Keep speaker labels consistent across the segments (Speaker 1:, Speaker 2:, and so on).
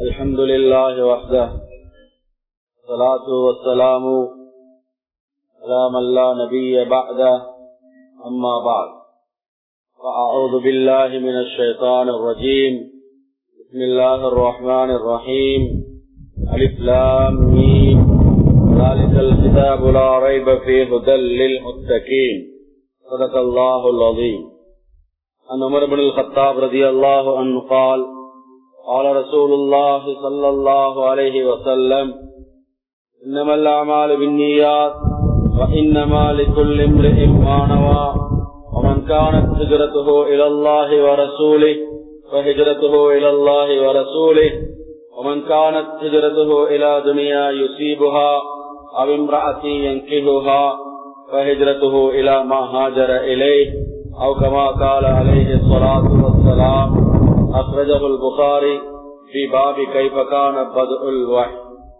Speaker 1: الحمد لله وحده والصلاة والسلام على من لا نبي بعده أما بعد فأعوذ بالله من الشيطان الرجيم بسم الله الرحمن الرحيم ألف لام ميم ذلك الكتاب لا ريب فيه هدى للمتقين صدق الله العظيم. عن عمر بن الخطاب رضي الله عنه قال قال رسول الله صلى الله عليه وسلم إنما الأعمال بالنيات وإنما لكل امرئ ما نوى ومن كانت هجرته إلى الله ورسوله فهجرته إلى الله ورسوله ومن كانت هجرته إلى دنيا يصيبها أو امرأة ينكحها فهجرته إلى ما هاجر إليه أو كما قال عليه الصلاة والسلام. أخرجه البخاري في باب كيف كان بدء الوحي.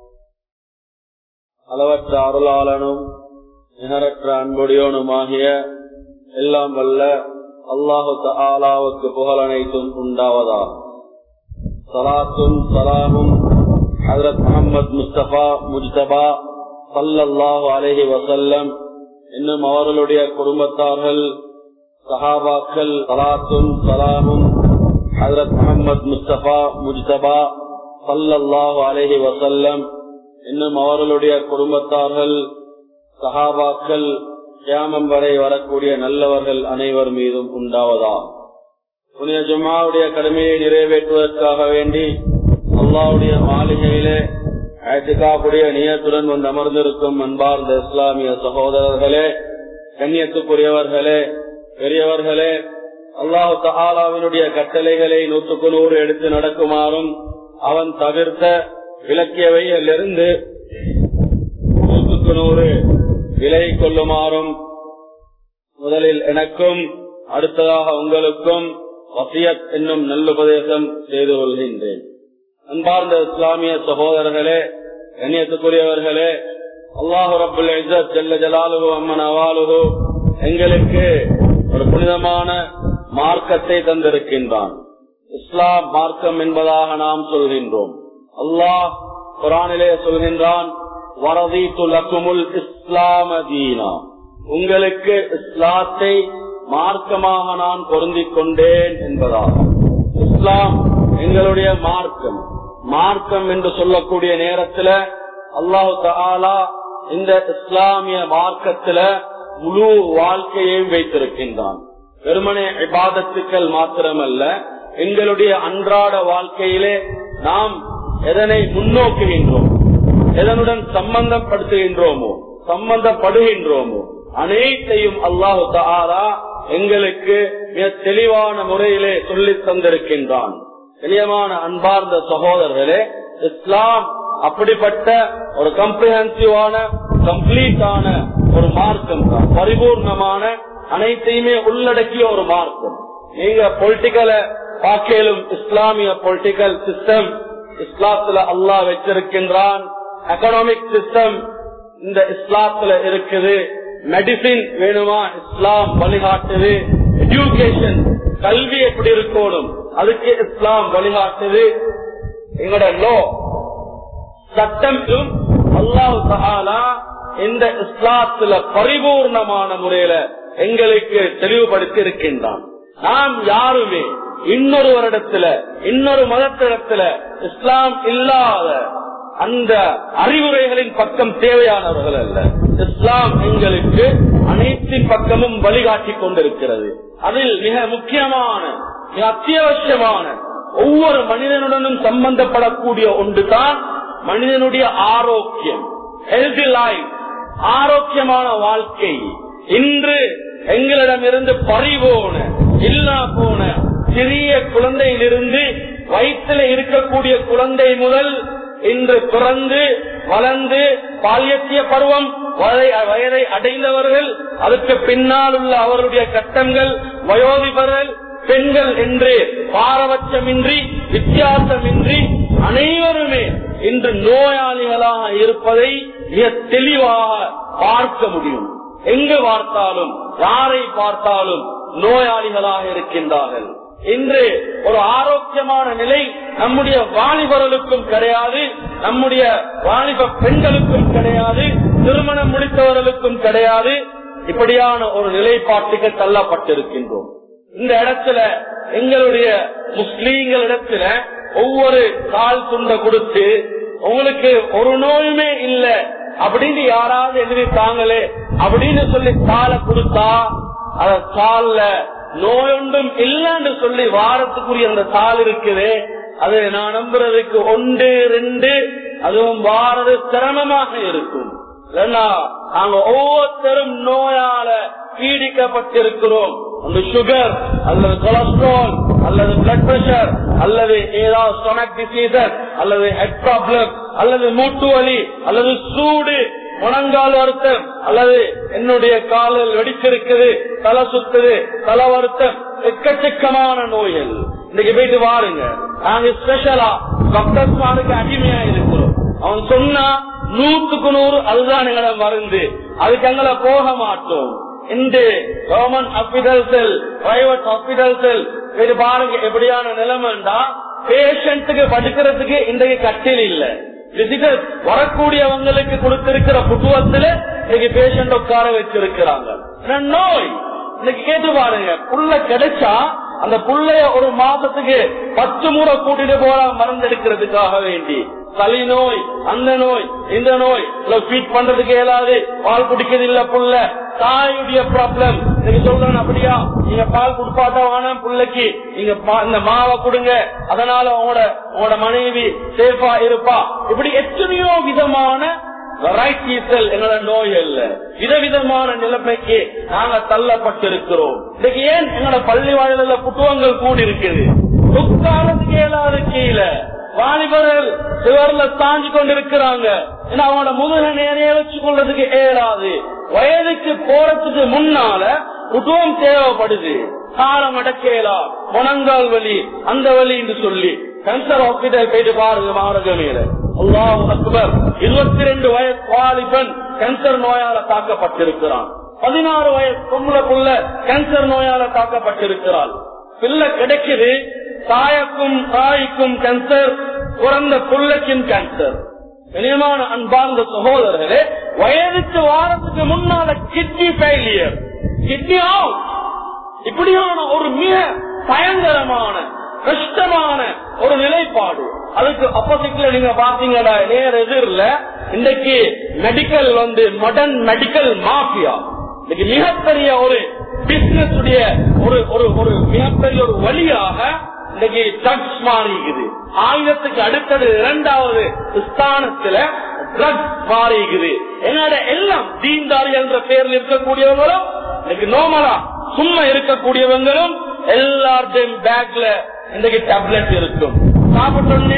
Speaker 1: அளவற்ற அருளாளனும் நிகரற்ற அன்புடையோனுமாகிய எல்லாம் வல்ல அல்லாஹு தஆலாவுக்கு புகழனைத்தும் உண்டாவதாகும். ஸலாத்தும் ஸலாமும் ஹஜ்ரத் முஹம்மது முஸ்தபா முஜ்தபா ஸல்லல்லாஹு அலைஹி வஸல்லம் இன்னும் அவர்களுடைய குடும்பத்தார்கள் சஹாபாக்கள், ஸலாத்தும் ஸலாமும் ஹஜ்ரத் முஹம்மது முஸ்தபா முஜ்தபா ஸல்லல்லாஹு அலைஹி வஸல்லம் இன்னும் அவர்களுடைய குடும்பத்தார்கள் சஹாபாக்கள் கியாமம் வரை வரக்கூடிய நல்லவர்கள் அனைவர் மீதும் உண்டாவதா. புனித ஜும்ஆவுடைய கடமையை நிறைவேற்றுவதற்காக வேண்டி அல்லாஹ்வுடைய மாளிகையிலே இஅ்திகாஃபுடைய நியத்துடன் வந்து அமர்ந்திருக்கும் அன்பார்ந்த இஸ்லாமிய சகோதரர்களே, கண்ணியத்துக்குரியவர்களே, பெரியவர்களே, அல்லாஹ் தஆலாவினுடைய கட்டளைகளை 100% எடுத்து நடக்குமாறும் அவன் தவிர்த்த விலக்கியவையிலிருந்து 100% விலை கொள்ளுமாறும் முதலில் எனக்கும் அடுத்ததாக உங்களுக்கும் வசியத் என்னும் நல்லுபதேசம் செய்து கொள்கின்றேன். அன்பார்ந்த இஸ்லாமிய சகோதரர்களே, கண்ணியத்துக்குரியவர்களே, அல்லாஹு ரப்புல் இஸ்ஸத் ஜல்ல ஜலாலுஹு அம்மன அவாலுஹு எங்களுக்கு ஒரு புனிதமான மார்க்கத்தை தந்திருக்கின்றான். இஸ்லாம் மார்க்கம் என்பதாக நாம் சொல்கின்றோம். அல்லாஹ் குர்ஆனிலே சொல்கின்றான், வரதீது லக்குமுல் இஸ்லாம தீனா, உங்களுக்கு இஸ்லாத்தை மார்க்கமாக நான் பொருந்திக் கொண்டேன் என்பதாகும். இஸ்லாம் எங்களுடைய மார்க்கம். மார்க்கம் என்று சொல்லக்கூடிய நேரத்துல அல்லாஹு தஆலா இந்த இஸ்லாமிய மார்க்கத்துல முழு வாழ்க்கையையும் வைத்திருக்கின்றான். வெறுமனே இபாதத்துக்கள் மாத்திரமல்ல, எங்களுடைய அன்றாட வாழ்க்கையிலே நாம் எதனை முன்னோக்குகின்றோம், எதனுடன் சம்பந்தப்படுகின்றோமோ அனைத்தையும் அல்லாஹு தஆலா எங்களுக்கு மிக தெளிவான முறையிலே சொல்லித் தந்திருக்கின்றான். கண்ணியமான அன்பார்ந்த சகோதரர்களே, இஸ்லாம் அப்படிப்பட்ட ஒரு கம்ப்ரிஹென்சிவான கம்ப்ளீட்டான ஒரு மார்க்கம் தான். பரிபூர்ணமான அனைத்தையுமே உள்ளடக்கிய ஒரு மார்க்கம். நீங்க பொலிட்டிக்கலை பார்க்கலும் இஸ்லாமிய பொலிட்டிக்கல் சிஸ்டம் இஸ்லாத்துல அல்லாஹ் வச்சிருக்கின்றான். எக்கனாமிக் சிஸ்டம் இந்த இஸ்லாத்துல இருக்குது. மெடிசின் வேணுமா, இஸ்லாம் வழிகாட்டுது. எஜுகேஷன், கல்வி எப்படி இருக்கணும், அதுக்கு இஸ்லாம் வழிகாட்டுது. எங்களோட லோ சட்டம் அல்லாஹ் தஆலா இந்த இஸ்லாத்துல பரிபூர்ணமான முறையில எங்களுக்கு தெளிவுபடுத்தி இருக்கின்றான். நாம் யாருமே இன்னொரு வருடத்துல இன்னொரு மதத்திடத்துல இஸ்லாம் இல்லாத அந்த அறிவுரைகளின் பக்கம் தேவையானவர்கள் அல்ல. இஸ்லாம் எங்களுக்கு அனைத்தின் பக்கமும் வழிகாட்டி கொண்டிருக்கிறது. அதில் மிக முக்கியமான, மிக அத்தியாவசியமான, ஒவ்வொரு மனிதனுடனும் சம்பந்தப்படக்கூடிய ஒன்றுதான் மனிதனுடைய ஆரோக்கியம், ஹெல்தி லைஃப், ஆரோக்கியமான வாழ்க்கை. இன்று எங்களிடமிருந்து பறிபோன, இல்லா போன சிறிய குழந்தையிலிருந்து வயிற்றில் இருக்கக்கூடிய குழந்தை முதல் இன்று பிறந்து வளர்ந்து பால்யத்திய பருவம் வயதை அடைந்தவர்கள், அதுக்கு பின்னால் உள்ள அவருடைய கட்டங்கள், வயோதிபர்கள், பெண்கள் என்று பாரபட்சமின்றி வித்தியாசமின்றி அனைவருமே இன்று நோயாளிகளாக இருப்பதை மிக தெளிவாக பார்க்க முடியும். எங்கு பார்த்தாலும், யாரை பார்த்தாலும் நோயாளிகளாக இருக்கின்றார்கள். இன்று ஒரு ஆரோக்கியமான நிலை நம்முடைய வாலிபர்களுக்கும் கிடையாது, நம்முடைய வாலிப பெண்களுக்கும் கிடையாது, திருமணம் முடித்தவர்களுக்கும் கிடையாது. இப்படியான ஒரு நிலைப்பாட்டுக்கு தள்ளப்பட்டிருக்கின்றோம். இந்த இடத்துல எங்களுடைய முஸ்லீம்களிடத்துல ஒவ்வொரு கால் துண்டை கொடுத்து உங்களுக்கு ஒரு நோயுமே இல்ல அப்படின்னு யாராவது எழுதிட்டாங்களே அப்படின்னு சொல்லி காலை கொடுத்தா அத கால்ல நோயொன்றும் இல்லன்னு சொல்லி வாரத்துக்குரிய அந்த கால் இருக்குது. அது நான் நம்புறதுக்கு 1 2 அதுவும் வாரது சிரமமாக இருக்கும். நாங்க ஒவ்வொருத்தரும் நோயால பீடிக்கப்பட்டிருக்கிறோம். அந்த சுகர் அல்லது கொலஸ்ட்ரால் அல்லது பிளட் பிரஷர் அல்லது ஏதாவது ஸ்டொமக் டிசீசர் அல்லது ஹெட் ப்ராப்ளம் அல்லது மூட்டு வலி அல்லது சூடு, முழங்கால் வருத்தம் அல்லது என்னுடைய காலில் வெடிச்சிருக்குது, தலை சுத்துது, தலை வருத்தம், எக்கச்சக்கமான நோய்கள். இன்னைக்கு போயிட்டு பாருங்க, நாங்க ஸ்பெஷலா டாக்டர்ஸ்மாருக்கு அடிமையா இருக்கிறோம். அவன் சொன்னா 100க்கு 100 அதுதான் எங்களை மருந்து, அதுக்கு எங்களை போக மாட்டோம். இந்த கவர்மெண்ட் ஹாஸ்பிட்டல்ஸ் பிரைவேட் ஹாஸ்பிட்டல்ஸ் இது பாருங்க எப்படியான நிலைமைண்டா பேஷண்ட்டுக்கு படுக்கிறதுக்கு இன்றைக்கு கட்டில் இல்ல. விசிட்டர் வரக்கூடியவங்களுக்கு கொடுத்திருக்கிற புத்துவத்துல இன்னைக்கு பேஷண்ட் உட்கார வச்சிருக்கிறாங்க. நோய் இன்னைக்கு கேட்டு பாருங்க, புள்ள கிடைச்சா அந்த புள்ளைய ஒரு மாசத்துக்கு 10 முறை கூட்டிட்டு போறாங்க மருந்து எடுக்கிறதுக்காக வேண்டி. சளி நோய், அந்த நோய், இந்த நோய், ஃபீட் பண்றதுக்கு இயலாது, பால் குடிக்கிறது இல்ல புள்ள, தாயுடைய ப்ராப்ளம். நீங்க சொல்றேன் அப்படியா, நீங்க பால் குடுப்பாட்டா வேணாம் புள்ளைக்கு, நீங்க இந்த மாவை கொடுங்க, அதனால உங்களோட மனைவி சேஃபா இருப்பா. இப்படி எத்தனையோ விதமான வெரைட்டிகள் எங்களோட நோய் இல்ல, விதவிதமான நிலைமைக்கு நாங்க தள்ளப்பட்டிருக்கிறோம். இன்னைக்கு ஏன் எங்களோட பள்ளி வாயில புத்துவங்கள் கூடி இருக்குது, உட்காரத்துக்கு இயலாது, கீழே வாலிபர்கள் சிவர்ல தாண்டி கொண்டிருக்கிறாங்க. ஏன்னா அவங்களோட முதுக நேரைய வச்சு கொள்றதுக்கு ஏறாது. வயதுக்கு போறதுக்கு முன்னால புத்துவம் தேவைப்படுது. காலம் அடக்கேலா, முழங்கால் வலி, அந்த வலி என்று சொல்லி கேன்சர் ஹாஸ்பிட்டல் போயிட்டு பாருங்க மார்கமேல. அல்லாஹ் அக்பர், 22 வயசு வாலிபன் கேன்சர் நோயால தாக்கப்பட்டிருக்கிறான். 16 வயசு பொம்பளை புள்ள கேன்சர் நோயால தாக்கப்பட்டிருக்கிறாள். பிள்ளை கிடைக்குது, தாய்க்கும் கேன்சர், பிறந்த புள்ளைக்கும் கேன்சர். கனியமான அன்பார்ந்த சகோதரர்களே, வயதுக்கு வாரத்துக்கு முன்னால கிட்னி ஃபெயிலியர், கிட்னி அவுட். இப்படியான ஒரு மிக பயங்கரமான கஷ்டமான ஒரு நிலைப்பாடு. அதுக்கு ஆப்போசிட்ல நீங்க பாத்தீங்கன்னா நேர எதிரில இன்றைக்கு மெடிக்கல் மாடர்ன் மெடிக்கல் மாஃபியா இன்னைக்கு மிகப்பெரிய ஒரு பிசினஸ் உடைய ஒரு மிகப்பெரிய ஒரு வழியாக இன்னைக்கு ட்ரக்ஸ் மாறிக்குது. ஆயுதத்துக்கு அடுத்தது 2வது ஸ்தானத்துல ட்ரக்ஸ் மாறிக்குது. என்னோட எல்லாம் தீன்தாரி என்ற பெயரில் இருக்கக்கூடியவங்களும் இன்னைக்கு நோமலா சும்மா இருக்கக்கூடியவங்களும் எல்லாத்தையும் பேக்ல இன்னைக்கு டேப்லெட் இருக்கும். சாப்பிட்டோன்னே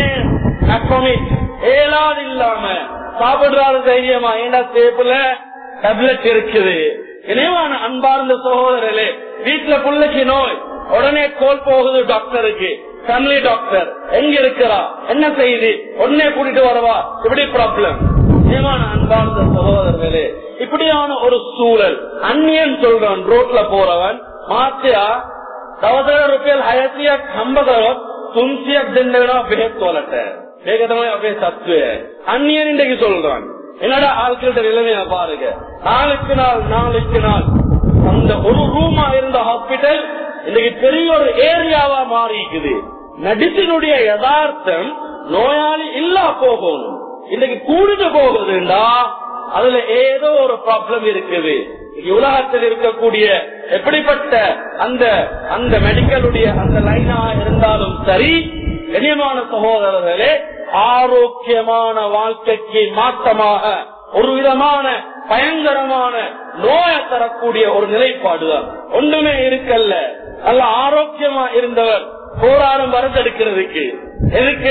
Speaker 1: ஏலாது இல்லாம சாப்பிடுறாரு தைரியமா, ஏண்டா சேப்புல டேப்லெட் இருக்குது. இணைவான அன்பார்ந்த சகோதரர்களே, வீட்டுல புள்ளைக்கு நோய், உடனே கோல் போகுது டாக்டருக்கு. ஃபேமிலி டாக்டர் எங்க இருக்கிறா, என்ன செய்தி, உடனே கூட்டிட்டு வரவா, இப்படி ப்ராப்ளம். இணைவான அன்பார்ந்த சகோதரர்களே, இப்படியான ஒரு சூழல். அந்நியன் சொல்றான், ரோட்ல போறவன் மாத்தியா ₹10,000 හයසියක් හම්බ කරොත් 300ක් දෙන්න වෙනවා බෙහෙත් වලට. මේක තමයි අපේ தத்துவ. அந்நியன் இன்றைக்கு சொல்றான். என்னடா ஆட்களோட நிலைமையை பாருங்க. நாளுக்கு நாள் அந்த ஒரு ரூமா இருந்த ஹாஸ்பிட்டல் இன்னைக்கு பெரிய ஒரு ஏரியாவா மாறி இருக்குது. மெடிசினுடைய யதார்த்தம் நோயாளி இல்லா போகணும், இன்னைக்கு கூடிட்டு போகுதுண்டா அதுல ஏதோ ஒரு ப்ராப்ளம் இருக்குது. உலகத்தில் இருக்கக்கூடிய எப்படிப்பட்ட அந்த மெடிக்கலுடைய அந்த லைனா இருந்தாலும் சரி, கண்ணியமான சகோதரர்களே, ஆரோக்கியமான வாழ்க்கைக்கு மாற்றமாக ஒரு விதமான பயங்கரமான நோயை தரக்கூடிய ஒரு நிலைப்பாடுதான். ஒன்றுமே இருக்கல்ல, நல்ல ஆரோக்கியமா இருந்தவர் போராடும் வரதெடுக்கிறதுக்கு எதுக்கு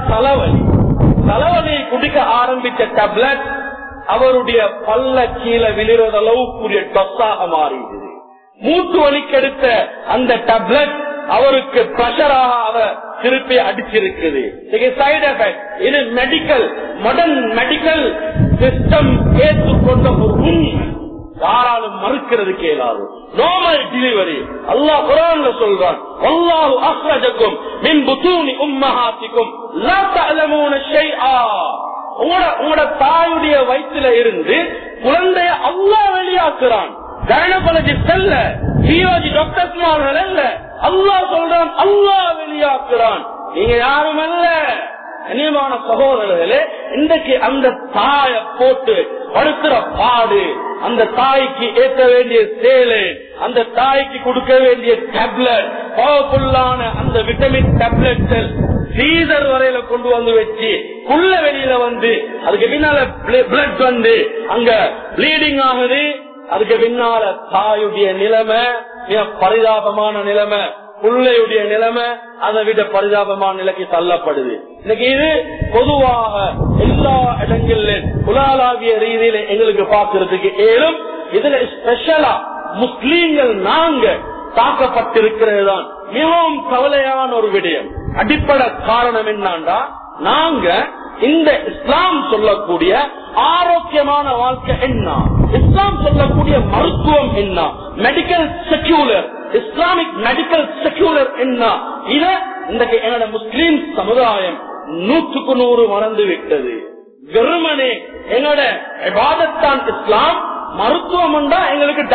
Speaker 1: தலைவலி குடிக்க ஆரம்பிச்ச டேப்லெட் அவருடைய பல்ல கீழே விழுறது அளவுக்குரிய டொஸாக மாறிடுது. மூட்டு வலிக்கெடுத்த அந்த டேப்லெட் அவருக்கு பிரஷராக அவர் திருப்பி அடிச்சிருக்குது. Side effect. இது மாடர்ன் மெடிக்கல் சிஸ்டம் ஏற்றுக்கொண்ட ஒரு உண்மை, யாராலும் மறுக்கிறது கேளாது.
Speaker 2: Normal delivery. அல்லாஹ் குர்ஆன்ல சொல்றான், வல்லாஹு அக்ரஜக்கும் மின் புதூனி உம்மஹாத்திக்கும் லா தஅலமூன ஷைஆ. உங்களோட தாயுடைய வயிற்றில இருந்து குழந்தைய அல்லாஹ் வெளியாக்குறான். கைனகாலஜிஸ்ட் அல்ல, பியோஜி டாக்டர்ஸ்மார்கள் அல்ல. அல்லாஹ் சொல்றான், அல்லாஹ் வெளியாக்குறான். நீங்க யாரும் அல்ல. கண்ணியமான சகோதரர்களே, இன்றைக்கு அந்த தாயை போட்டு படுத்துற பாடு, அந்த தாய்க்கு ஏற்ற வேண்டிய சேலை, அந்த தாய்க்கு கொடுக்க வேண்டிய டேப்லெட், பவர்ஃபுல்லான அந்த விட்டமின் டேப்லெட்கள் சீசர் வரையில கொண்டு வந்து வச்சு புள்ள வெளியில வந்து அதுக்கு பின்னால பிளட் வந்து அங்க ப்ளீடிங் ஆகுது. அதுக்கு பின்னால தாயுடைய நிலைமை மிக பரிதாபமான நிலைமை, பிள்ளையுடைய நிலைமை அதை விட பரிதாபமான நிலைக்கு தள்ளப்படுது. இன்னைக்கு இது பொதுவாக எல்லா இடங்களிலும் உலகளாவிய ரீதியில எங்களுக்கு பார்க்கறதுக்கு ஏழும். இதுல ஸ்பெஷலா முஸ்லீம்கள் நாங்க தாக்கப்பட்டிருக்கிறது தான் மிகவும் கவலையான ஒரு விடயம். அடிப்படை காரணம் என்னன்னா, நாங்க இந்த இஸ்லாம் சொல்லக்கூடிய ஆரோக்கியமான வாழ்க்கை என்ன, இஸ்லாம் சொல்லக்கூடிய மருத்துவம் என்ன, medical secular, Islamic medical secular என்ன, இத இன்றைக்கு என்னோட முஸ்லீம் சமுதாயம் 100% மறந்து விட்டது. வெறுமனே என்னோட இபாதத்தான் இஸ்லாம், மருத்துவம் எங்களுக்கு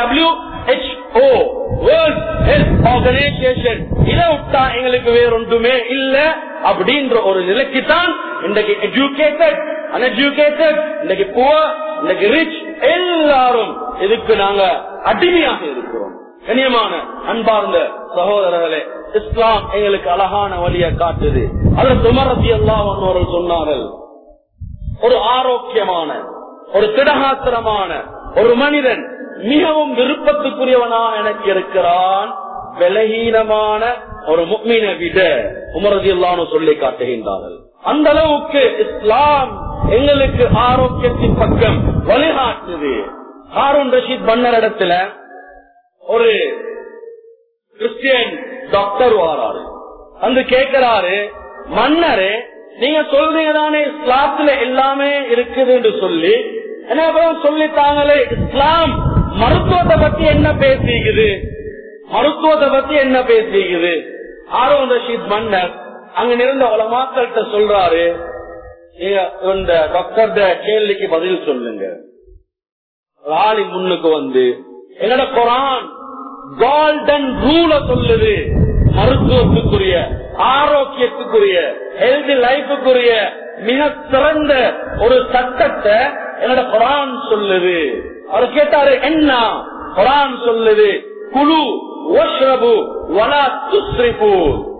Speaker 2: WHO வேர்ல்ட் ஹெல்த் ஆர்கனைசேஷன் இதை விட்டா எங்களுக்கு வேறொன்றுமே இல்ல அப்படின்ற ஒரு நிலைக்கு தான் இன்றைக்கு எஜுகேட்டட் அன்எஜுகேட்டட், இன்னைக்கு புவர், இன்னைக்கு ரிச், எல்லாரும் இதுக்கு நாங்க அடிமையாக இருக்கிறோம். கண்ணியமான அன்பார்ந்த சகோதரர்களே, இஸ்லாம் எங்களுக்கு அழகான வழியை காட்டுது. அதற்கு உமர் ரலியல்லாஹு அன்ஹு அவர்கள் சொன்னார்கள், ஒரு ஆரோக்கியமான, ஒரு திடகாத்திரமான ஒரு மனிதன் மிகவும் விருப்பத்துக்குரியவனாக எனக்கு இருக்கிறான், பலகீனமான ஒரு முஃமினை விட. உமர் ரலியல்லாஹு அன்ஹு சொல்லி காட்டுகின்றார்கள். அந்த அளவுக்கு இஸ்லாம் எங்களுக்கு ஆரோக்கியத்தின் பக்கம் வழிகாட்டுது. ஹாரூன் ரஷீத் மன்னர் இடத்துல ஒரு கிறிஸ்டியன் டாக்டர் வாராரு, வந்து கேட்கிறாரு, மன்னரே நீங்க சொல்றீங்க தானே இஸ்லாத்துல எல்லாமே இருக்குது என்று சொல்லி, என்ன சொல்லித்தாங்களே, இஸ்லாம் மருத்துவத்தை பத்தி என்ன பேசிக்குது, மருத்துவத்தை பத்தி என்ன பேசிக்குது. ஹாரூன் ரஷீத் மன்னர் அங்க இருந்த உலமாக்கள்கிட்ட சொல்றாரு, இந்த டாக்டர் கேள்விக்கு பதில் சொல்லுங்க. ராணி முன்னுக்கு வந்து என்னோட குரான் கோல்டன் ரூல சொல்லுது, மருத்துவத்துக்குரிய, ஆரோக்கியத்துக்குரிய, ஹெல்தி லைஃபுக்குரிய மிக சிறந்த ஒரு சட்டத்தை என்னோட குரான் சொல்லுது. அவர் கேட்டாரு, என்ன குரான் சொல்லுது? குலு வஷ்ரபு வலா துஸ்ரிஃபு,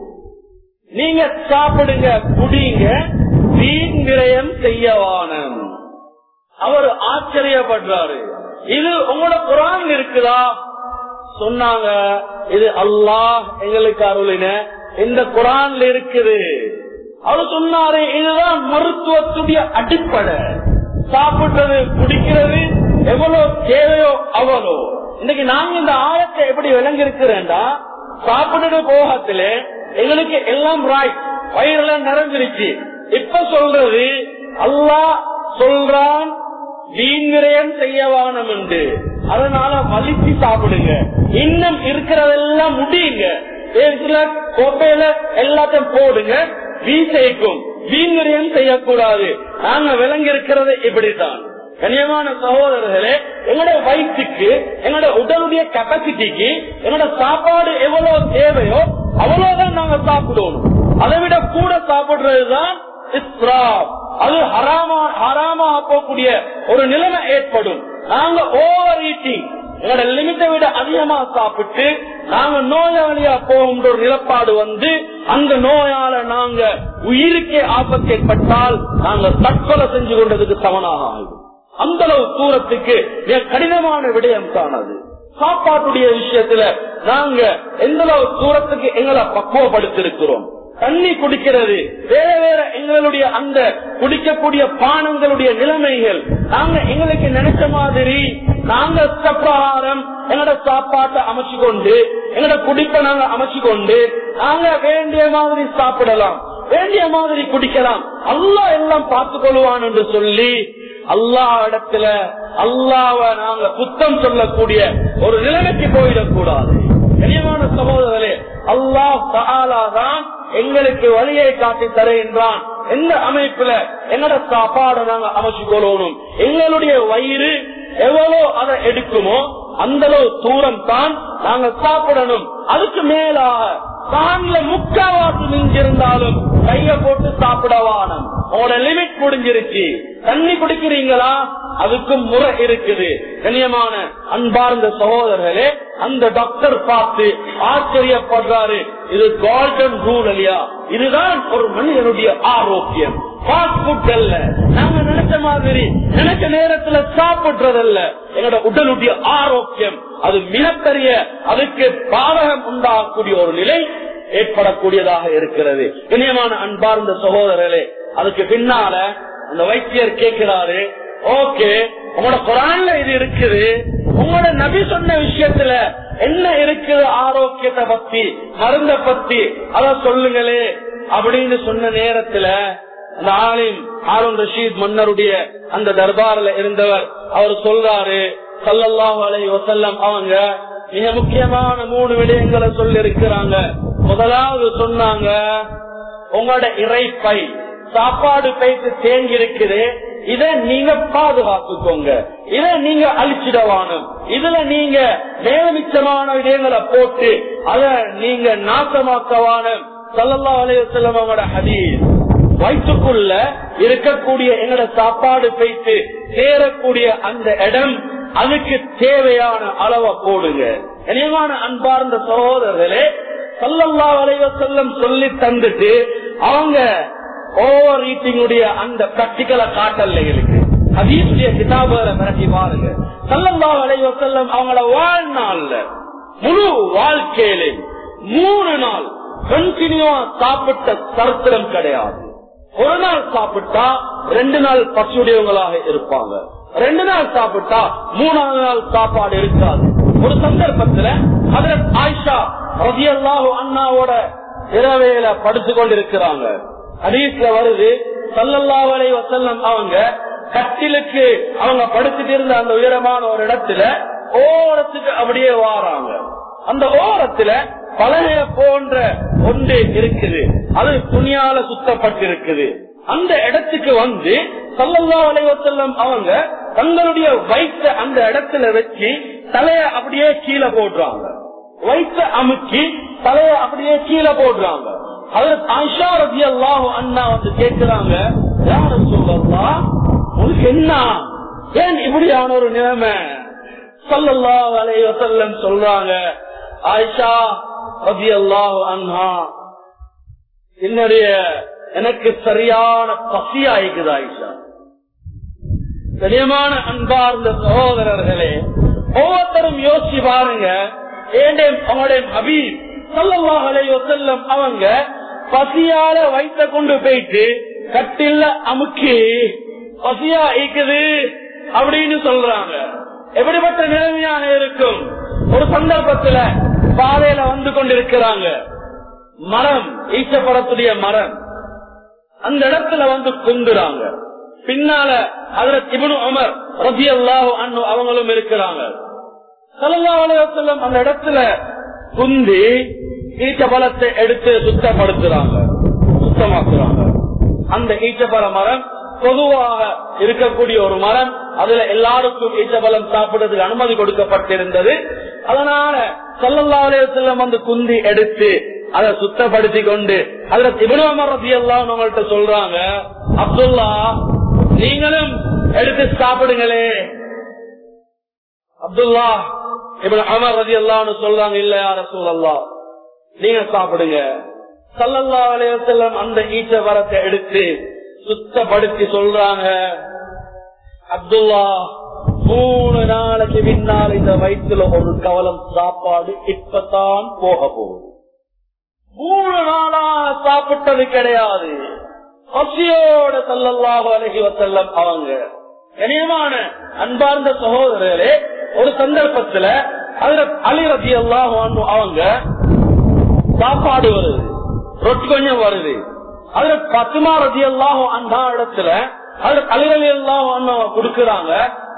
Speaker 2: நீங்க சாப்பிடுங்க, குடிங்க, வீண் விரயம் செய்யவானம். அவர் ஆச்சரியப்படுறாரு, இது உங்களோட குரான் இருக்குதா? சொன்னாங்க, இது அல்லாஹ் எங்களுக்கு அருளின இந்த குரான்ல இருக்குது. அவர் சொன்னாரு, இதுதான் மருத்துவத்துடைய அடிப்படை. சாப்பிடுறது, குடிக்கிறது எவ்வளவு தேவையோ அவ்வளோ. இன்னைக்கு நாங்க இந்த ஆயத்தை எப்படி விளங்கி இருக்கிறேன்டா, சாப்பிடுற போகத்துல எங்களுக்கு எல்லாம் ரைட், வயிறுலாம் நிறைஞ்சிருச்சு. இப்ப சொல்றது அல்லாஹ் சொல்றான், வீண் விரயம் செய்யவானம் என்று, அதனால வலிச்சு சாப்பிடுங்க, இன்னும் இருக்கிறதெல்லாம் முடியுங்க, கோப்பையில எல்லாத்தையும் போடுங்க, வீசைக்கும் வீண் விரயம் செய்யக்கூடாது. நாங்க விளங்கி இருக்கிறது இப்படித்தான். கண்ணியமான சகோதரர்களே, எங்களோட வயிற்றுக்கு, எங்களோட உடலுடைய கெப்பாசிட்டிக்கு எங்களோட சாப்பாடு எவ்வளவு தேவையோ அவ்வளவுதான் நாங்க சாப்பிடுவோம். அதை விட கூட சாப்பிடுறதுதான் இஸ்ராப். அது ஹராமா போகக்கூடிய ஒரு நிலைமை ஏற்படும். நாங்க ஓவர் ஈட்டிங், எங்களோட லிமிட்டை விட அதிகமா சாப்பிட்டு நாங்க நோயாளியா போகின்ற ஒரு நிலப்பாடு வந்து, அந்த நோயால நாங்க உயிருக்கே ஆபத்து ஏற்பட்டால் நாங்க தற்கொலை செஞ்சு கொண்டதுக்கு சமனாக ஆகும். அந்த அளவு தூரத்துக்கு கடினமான விடயம் தான் அது. சாப்பாட்டுடைய விஷயத்துல நாங்க எந்த அளவு தூரத்துக்கு எங்களை பக்குவப்படுத்திருக்கிறோம். தண்ணி குடிக்கிறது வேற வேற, எங்களுடைய அந்த குடிக்கக்கூடிய பானங்களுடைய நிலைமைகள் நாங்க எங்களுக்கு நினைச்ச மாதிரி நாங்க பிரகாரம் எங்களோட சாப்பாட்டை அமைச்சு கொண்டு, எங்களோட குடிப்பை நாங்க அமைச்சு கொண்டு, நாங்க வேண்டிய மாதிரி சாப்பிடலாம், வேண்டிய மாதிரி குடிக்கலாம், அல்லாஹ் எல்லாம் பார்த்துக் கொள்வான் என்று சொல்லி அல்லாஹ் இடத்துல அல்லாஹ்வை நாங்க குத்தம் சொல்லக்கூடிய ஒரு நிலைமைக்கு போயிடக்கூடாது. கண்ணியமான சகோதரர்களே, அல்லாஹ் தஆலா தான் எங்களுக்கு வழியை காட்டி தருகின்றான். எந்த அமைப்புல எங்கட சாப்பாடு நாங்க அமைச்சு கொள்ளணும், எங்களுடைய வயிறு எவ்வளோ அதை எடுக்குமோ அந்த அளவு தூரம் தான் நாங்க சாப்பிடணும். அதுக்கு மேலாக தான்ல முக்காவாசி மிஞ்சிருந்தாலும் கைய போட்டு சாப்பிடவானம். உங்களோட லிமிட் முடிஞ்சிருச்சு. தண்ணி குடிக்கிறீங்களா, அதுக்கும் முறை இருக்குது. கண்ணியமான அன்பார்ந்த சகோதரர்களே, அந்த டாக்டர் பார்த்து ஆச்சரியப்படுறாரு. இது கோல்டன் ரூல் இல்லையா? இதுதான் ஒரு மனிதனுடைய ஆரோக்கியம். ஃபாஸ்ட் ஃபுட் அல்ல, நாங்க நினைச்ச மாதிரி நினைச்ச நேரத்துல சாப்பிடுறதல்ல. எங்களோட உடலுடைய ஆரோக்கியம் அது மிகப்பெரிய, அதுக்கு பாதகம் உண்டாகக்கூடிய ஒரு நிலை ஏற்படக்கூடியதாக இருக்கிறது. கண்ணியமான அன்பார்ந்த சகோதரர்களே, அதுக்கு பின்னால அந்த வைத்தியர் கேட்கிறாரு, ஓகே உங்களோட குர்ஆன்ல இது இருக்குது, உங்களோட நபி சொன்ன விஷயத்துல என்ன இருக்குது ஆரோக்கியத்தை பத்தி, மருந்த பத்தி அத சொல்லுங்களே அப்படின்னு சொன்ன நேரத்துல அந்த ஆலிம் ஹாரூன் ரஷீத் மன்னருடைய அந்த தர்பார்ல இருந்தவர் அவர் சொல்றாரு, ஸல்லல்லாஹு அலைஹி வஸல்லம் அவங்க மிக முக்கியமான 3 விடயங்களை சொல்லி இருக்கிறாங்க. முதலாவது சொன்னாங்க, உங்களோட இறைப்பை சாப்பாடு பைத்து தேங்கி இருக்குது, இதை நீங்க பாதுகாத்துக்கோங்க, இதை நீங்க அழிச்சிடவானும், இதுல நீங்க மேலமிச்சமான விடயங்களை போட்டு அதை நீங்க நாசமாக்கவானும். ஸல்லல்லாஹு அலைஹி வஸல்லம் அவங்களோட ஹதீஸ். வயிற்றுக்குள்ள இருக்கக்கூடிய எங்களோட சாப்பாடு பைத்து சேரக்கூடிய அந்த இடம், அதுக்கு தேவையான அளவை போடுங்க. கனியமான அன்பார்ந்த சகோதரர்களே, ஸல்லல்லாஹு அலைஹி வஸல்லம் சொல்லி தந்துட்டு அவங்க ஓவர் ஈட்டிங் உடைய அந்த பிராக்டிகலை காட்டல எங்களுக்கு. ஹதீஸுடைய கிதாபுகளை மிரட்டி பாருங்க. ஸல்லல்லாஹு அலைஹி வஸல்லம் அவங்களோட வாழ்நாள்ல முழு வாழ்க்கையில 3 நாள் கண்டினியூவா சாப்பிட்ட சரித்திரம் கிடையாது. ஒரு நாள் சாப்பிட்டா 2 நாள் பசியுடையவங்களாக இருப்பாங்க, 2 நாள் சாப்பிட்டா 3ஆவது நாள் சாப்பாடு இருக்காது. ஒரு சந்தர்ப்பத்துல ஹஜ்ரத் ஆயிஷா ரலியல்லாஹு அன்ஹாவோட இரவேல படுத்து கொண்டிருக்கிறாங்க. ஹதீஸ்ல வருது, ஸல்லல்லாஹு அலைஹி வஸல்லம் அவங்க கட்டிலுக்கு அவங்க படுத்துட்டு இருந்த அந்த உயரமான ஒரு இடத்துல ஓரத்துக்கு அப்படியே வாராங்க. அந்த ஓரத்துல பலகைய போன்ற ஒன்று இருக்குது, அது துணியால சுத்தப்பட்டிருக்குது. அந்த இடத்துக்கு வந்து ஸல்லல்லாஹு அலைஹி வஸல்லம் அவங்க தங்களுடைய வயிற்ற அந்த இடத்துல வச்சு தலைய அப்படியே கீழே போடுறாங்க. வயிற்ற அமுக்கி தலைய அப்படியே கீழே போடுறாங்க. ஹஜ்ரத் ஆயிஷா ரலியல்லாஹு அன்ஹா வந்து கேட்கிறாங்க, யா ரசூலல்லாஹ், உங்களுக்கு என்ன, ஏன் இப்படியான ஒரு நிலைமை? ஸல்லல்லாஹு அலைஹி வஸல்லம் சொல்றாங்க, ஆயிஷா ரலியல்லாஹு அன்ஹா, எனக்கு சரியான பசி ஆயிக்குது ஆயிஷா. கனியமான அன்பார்ந்த சகோதரர்களே, ஒவ்வொருத்தரும் யோசிச்சு பாருங்க. அவங்களுடைய ஹபீப் ஸல்லல்லாஹு அலைஹி வஸல்லம் அவங்க பசியால வைத்த கொண்டு போயிட்டு கட்டில அமுக்கி பசியா இருக்குது அப்படின்னு சொல்றாங்க. எப்படிப்பட்ட நிலைமையாக இருக்கும்? ஒரு சந்தர்ப்பத்துல பாதையில வந்து கொண்டிருக்கிறாங்க, மரம், ஈச்சப்படக்கூடிய மரம், அந்த இடத்துல வந்து குந்துறாங்க. பின்னால ஹஜ்ரத் இப்னு உமர் ரலியல்லாஹு அன்ஹு அவங்களும் இருக்கிறாங்க. ஸல்லல்லாஹு அலைஹி வஸல்லம் அந்த இடத்துல குந்தி ஈச்சப்பழத்தை எடுத்து சுத்தப்படுத்துறாங்க, சுத்தமாக்குறாங்க. அந்த ஈச்சப்பழ மரம் பொதுவாக இருக்கக்கூடிய ஒரு மரம், அதுல எல்லாருக்கும் ஈச்சப்பழம் சாப்பிடுறதுக்கு அனுமதி கொடுக்கப்பட்டிருந்தது. அதனால ஸல்லல்லாஹு அலைஹி வஸல்லம் வந்து குந்தி எடுத்து அதை சுத்தப்படுத்தி கொண்டு ஹஜ்ரத் இப்னு உமர் ரலியல்லாஹு அன்ஹு அவங்கள்ட்ட சொல்றாங்க, அப்துல்லா நீங்களும் எடுத்து சாப்பிடுங்களே. அப்துல்லா இப்னு உமர் ரலியல்லாஹு அன்ஹு சொல்றாங்க, இல்ல யா ரசூலல்லாஹ், நீங்க சாப்பிடுங்க. ஸல்லல்லாஹு அலைஹி வஸல்லம் அந்த ஈச்ச மரத்தை எடுத்து சுத்தப்படுத்தி சொல்றாங்க, அப்துல்லா 3 நாளைக்கு பின்னால் இந்த வயிற்றுல ஒரு கவலம் சாப்பாடு இப்பதான் போக போகுது. 3 நாளா சாப்பிட்டது கிடையாது. பசியோட ஸல்லல்லாஹு அலைஹி வஸல்லம் அவங்க. கனியமான அன்பார்ந்த சகோதரர்களே, ஒரு சந்தர்ப்பத்துல ஹஜ்ரத் அலி ரலியல்லாஹு அன்ஹு அவங்க சாப்பாடு வருது, ரொட்டி கொஞ்சம் வருது. ஹஜ்ரத் ஃபாத்திமா ரலியல்லாஹு அன்ஹா இடத்துல ஹஜ்ரத் அலி ரலியல்லாஹு அன்ஹு கொடுக்கறாங்க.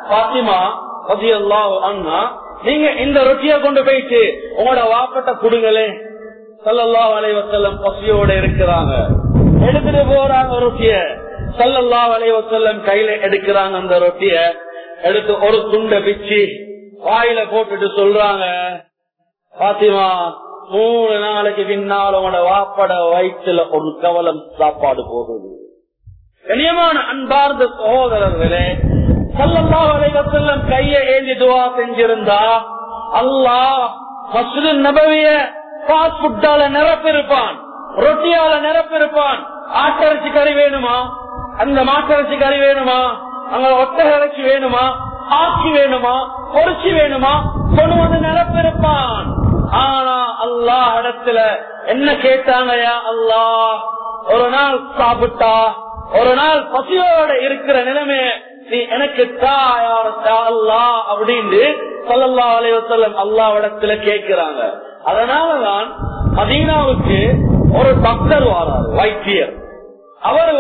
Speaker 2: பாத்திமா ரலியல்லாஹு அன்ஹா, நீங்க இந்த ரொட்டியை கொண்டு போயிட்டு உங்களோட வாப்பட்ட குடுங்களே. ஸல்லல்லாஹு அலைஹி வஸல்லம் பசியோட இருக்கிறாங்க, எடுத்துட்டு போறாங்க ரொட்டிய. ஸல்லல்லாஹு அலைஹி வஸல்லம் கையில எடுக்கிறாங்க அந்த ரொட்டிய, எடுத்து ஒரு துண்டை பிச்சு வாயில போட்டுட்டு சொல்றாங்க, பாத்திமா 3 நாளைக்கு பின்னால் உங்களோட வாப்பட வயிற்றுல ஒரு கவலம் சாப்பாடு போகுது. கண்ணியமான அன்பார்ந்த சகோதரர்களே, ஸல்லல்லாஹு அலைஹி வஸல்லம் கையை ஏந்தி துஆ செஞ்சிருந்தா அல்லாஹ் மஸ்ஜித் நபவிய ஃபாஸ்ட் ஃபுட்டால நிரப்பிருப்பான், ரொட்டியால நிரப்பிருப்பான். ஆட்டரிசி கறி வேணுமா, அந்த மாட்டரிசி கறி வேணுமா, அங்க ஒட்டக இறைச்சி வேணுமா, ஆக்கி வேணுமா, பொரிச்சி வேணுமா, கொண்டு வந்து நிரப்பிருப்பான். ஆனா அல்லாஹ் இடத்துல என்ன கேட்டாங்க, யா அல்லாஹ் ஒரு நாள் சாப்பிட்டா ஒரு நாள் பசியோட இருக்கிற நிலைமை நீ எனக்கு அல்லாஹ் அப்படின்னு ஸல்லல்லாஹு அலைஹி வஸல்லம் அல்லாஹ் இடத்துல கேட்கிறாங்க. அதனாலதான் மதீனாவுக்கு ஒரு டாக்டர் வாராரு, வைத்தியர். அவர்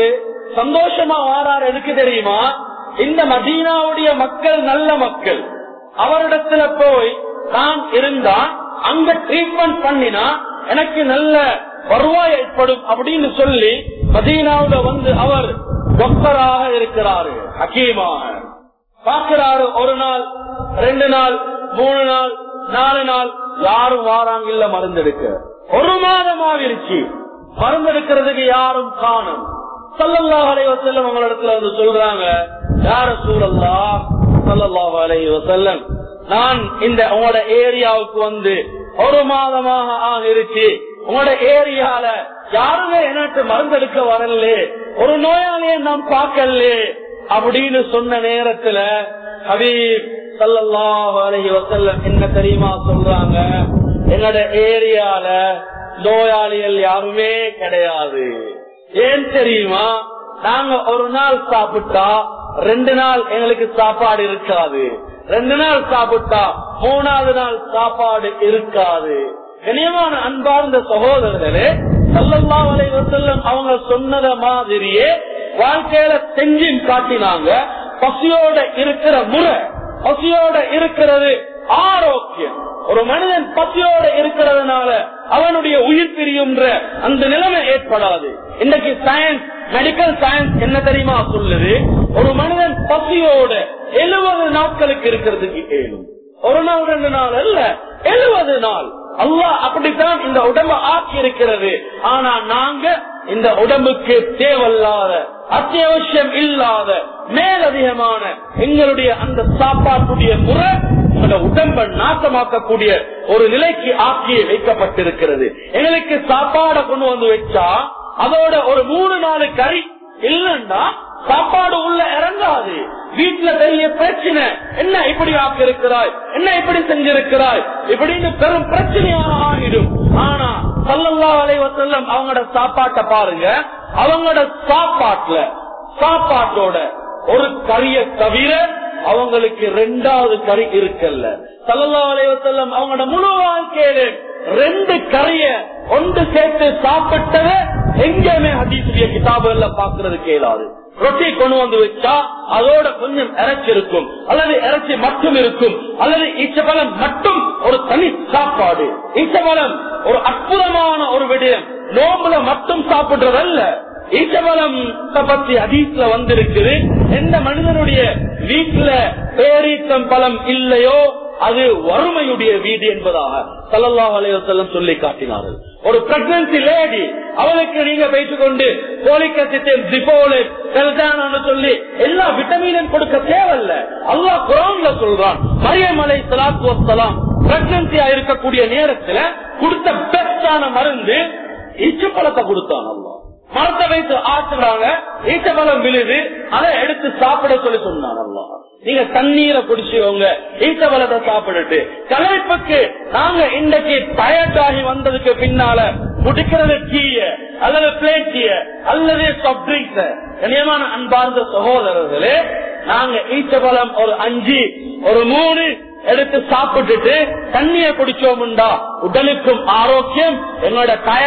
Speaker 2: சந்தோஷமா வாராரு. எதுக்கு தெரியுமா? இந்த மதீனாவுடைய மக்கள் நல்ல மக்கள், அவரிடத்துல போய் நான் இருந்தா அங்க ட்ரீட்மெண்ட் பண்ணினா எனக்கு நல்ல வருவாய் ஏற்படும் அப்படின்னு சொல்லி மதீனாவுல அவர் டாக்டராக இருக்கிறாரு, ஹக்கீமாக பார்க்கிறாரு. ஒரு நாள், 2 நாள், 3 நாள், 4 நாள் யாரும் வாராங்க இல்ல மருந்தெடுக்க. 1 மாதம் ஆகிருச்சு, மருந்தெடுக்கிறதுக்கு யாரும் காணும். ஸல்லல்லாஹு அலைஹி வஸல்லம் அவங்களிடத்துல சொல்றாங்க, யா ரசூலல்லாஹ் ஸல்லல்லாஹு அலைஹி வஸல்லம், நான் இந்த உங்களோட ஏரியாவுக்கு 1 மாதமாக ஆகிருச்சு, உங்களோட ஏரியால யாருமே எனக்கு மருந்தெடுக்க வரல, ஒரு நோயாளியை நான் பார்க்கல அப்படின்னு சொன்ன நேரத்துல ஹபீப் ஸல்லல்லாஹு அலைஹி வஸல்லம் என்ன தெரியுமா சொல்றாங்க, என்னோட ஏரியால நோயாளிகள் யாருமே கிடையாது. ஏன் தெரியுமா? நாங்க ஒரு நாள் சாப்பிட்டா 2 நாள் எங்களுக்கு சாப்பாடு இருக்காது, 2 நாள் சாப்பிட்டா 3வது நாள் சாப்பாடு இருக்காது. கண்ணியமான அன்பார்ந்த சகோதரர்களே, ஸல்லல்லாஹு அலைஹி வஸல்லம் அவங்க சொன்னத மாதிரியே வாழ்க்கையில செஞ்சு காட்டினாங்க. பசியோட இருக்கிற முறை, பசியோட இருக்கிறது ஆரோக்கியம். ஒரு மனிதன் பசியோட இருக்கிறதுனால அவனுடைய உயிர் பிரியுன்ற அந்த நிலைமை ஏற்படாது. இன்னைக்கு சயின்ஸ், மெடிக்கல் சயின்ஸ் என்ன தெரியுமா சொல்லுது? ஒரு மனிதன் பசியோட 70 நாட்களுக்கு இருக்கிறதுக்கு ஏழும். 1 நாள் 2 நாள் அல்ல, 70 நாள். அல்லாஹ் அப்படித்தான் இந்த உடம்பை ஆக்கி இருக்கிறது. ஆனா நாங்க இந்த உடம்புக்கு தேவையில்லாத, அத்தியாவசியம் இல்லாத, மேலதிகமான எங்களுடைய அந்த சாப்பாட்டுடைய முறை உடம்பை நாசமாக்கக்கூடிய ஒரு நிலைக்கு ஆக்கி வைக்கப்பட்டிருக்கிறது. எங்களுக்கு சாப்பாடை கொண்டு வந்து வச்சா அதோட ஒரு 3-4 கறி இல்லன்னா சாப்பாடு உள்ள இறங்காது. வீட்டுல பெரிய பிரச்சனை, என்ன இப்படி ஆக்கி இருக்கிறாய், என்ன இப்படி செஞ்சிருக்கிறாய் இப்படின்னு பெரும் பிரச்சனையாக ஆகிடும். ஆனா ஸல்லல்லாஹு அலைஹி வஸல்லம் அவங்களோட சாப்பாட்டை பாருங்க, அவங்களோட சாப்பாட்டோட ஒரு கறியை தவிர அவங்களுக்கு 2வது கறி இருக்கல்ல. ஸல்லல்லாஹு அலைஹி வஸல்லம் அவங்களோட முழு வாழ்க்கையில 2 கறிய ஒன்று சேர்த்து சாப்பிட்டத எங்கேயுமே ஹதீஸுடைய கிதாபுகள்ல பாக்குறது கேளாது. ரொட்டி கொண்டு வந்து வச்சா அதோட கொஞ்சம் இறைச்சி இருக்கும், அல்லது இறைச்சி மட்டும் இருக்கும், அல்லது ஈச்சபலம் மட்டும் ஒரு தனி சாப்பாடு. ஈச்சபலம் ஒரு அற்புதமான ஒரு விடயம், நோம்புல மட்டும் சாப்பிடுறதல்ல. ஈச்சபலம் பத்தி ஹதீஸ்ல வந்திருக்குது, எந்த மனிதனுடைய வீட்டுல பேரீச்சம் பழம் இல்லையோ அது வறுமையுடைய வீடு என்பதாக ஸல்லல்லாஹு அலைஹி வஸல்லம் சொல்லி காட்டினார்கள். ஒரு பிரெக்னன்சி லேடி, அவளுக்கு நீங்க பேசிக் கொண்டு போலிக் அசிட், ஜிபோலேட், செல்டானான்னு சொல்லி எல்லா விட்டமினும் கொடுக்க தேவையில்ல. அல்லாஹ் குர்ஆன்ல சொல்றான், மரியம் அலைஹிஸ்ஸலாத்து வஸ்ஸலாம் பிரெக்னன்சியா இருக்கக்கூடிய நேரத்துல கொடுத்த பெஸ்டான மருந்து ஈச்சப்பழத்தை கொடுத்தான். அல்லாஹ் மரத்தை வைத்து ஆற்றுறாங்க, ஈச்சப்பழம் விழுது, அதை எடுத்து சாப்பிட சொல்லி சொன்னான். அல்லாஹ் நீங்க தண்ணீரை குடிச்சுக்கோங்க, ஈச்சப்பழத்தை சாப்பிடுட்டு. கலைப்புக்கு நாங்க இன்றைக்கு டயர்ட் ஆகி வந்ததுக்கு பின்னால குடிக்கிறது டீய அல்லது பிளேட் டீய அல்லது சாஃப்ட் ட்ரிங்க்ஸ். கண்ணியமான அன்பார்ந்த சகோதரர்களே, நாங்க ஈச்சப்பழம் ஒரு 5 ஒரு 3 எடுத்து சாப்பிட்டுட்டு தண்ணிய குடிச்சோம்டா உடலுக்கும் ஆரோக்கியம், என்னோட டயர்ட்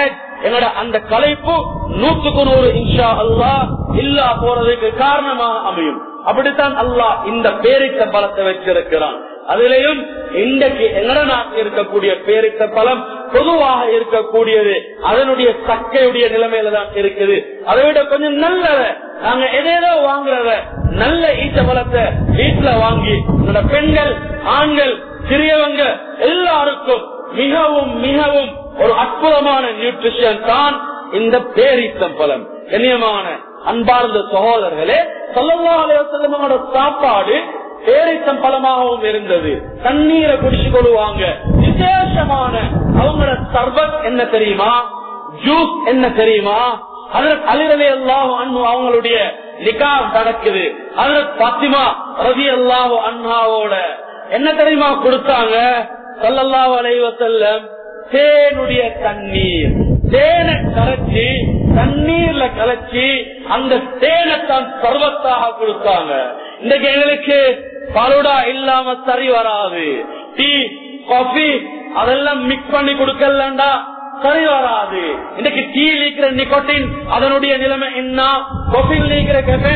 Speaker 2: எங்கட அந்த கலைப்பு 100% இன்ஷா அல்லாஹ் இல்லா போறதுக்கு காரணமாக அமையும். அப்படித்தான் அல்லாஹ் இந்த பேரித்த பழத்தை வச்சிருக்கிறான். அதிலையும் இன்றைக்கு எங்கட நாட்டில் இருக்கக்கூடிய பேரித்த பழம் பொதுவாக இருக்கக்கூடியது அதனுடைய சக்கையுடைய நிலைமையில தான் இருக்குது. அதை விட கொஞ்சம் நல்லத நாங்க எதேதோ வாங்குறத நல்ல ஈச்ச பழத்தை வீட்டுல வாங்கி பெண்கள் ஆண்கள் சிறியவங்க எல்லாருக்கும் மிகவும் மிகவும் ஒரு அற்புதமான நியூட்ரிஷன் தான் இந்த பேரித்தம் பழம். கண்ணியமான அன்பார்ந்த சகோதரர்களே, ஸல்லல்லாஹு அலைஹி வஸல்லம் சாப்பாடு பேரித்தம் பழமாகவும் இருந்தது. தண்ணீரை குடிச்சு கொள்வாங்க. விசேஷமான அவங்களோட சர்பத் என்ன தெரியுமா, ஜூஸ் என்ன தெரியுமா, ஹஜ்ரத் அலி ரலியல்லாஹு அன்ஹு அவங்களுடைய நிக்காஹ் நடக்குது. ஹஜ்ரத் ஃபாத்திமா ரலியல்லாஹு அன்ஹாவோட என்ன தெரியுமா கொடுத்தாங்க, ஸல்லல்லாஹு அலைஹி வஸல்லம் தேனுடைய தண்ணீர், தேனை கரைச்சி தண்ணீர்ல கலைச்சி அந்த தேனைத்தான் சர்வத்தாக கொடுத்தாங்க. இன்றைக்கு எங்களுக்கு பலுடா இல்லாம சரி வராது. டீ காபி அதெல்லாம் மிக்ஸ் பண்ணி கொடுக்கலண்டா சரி வராது. இன்னைக்கு டீ லீக்கிற நிக்கோட்டின் அதனுடைய நிலைமை என்ன, கொஃபில் லீக்கிற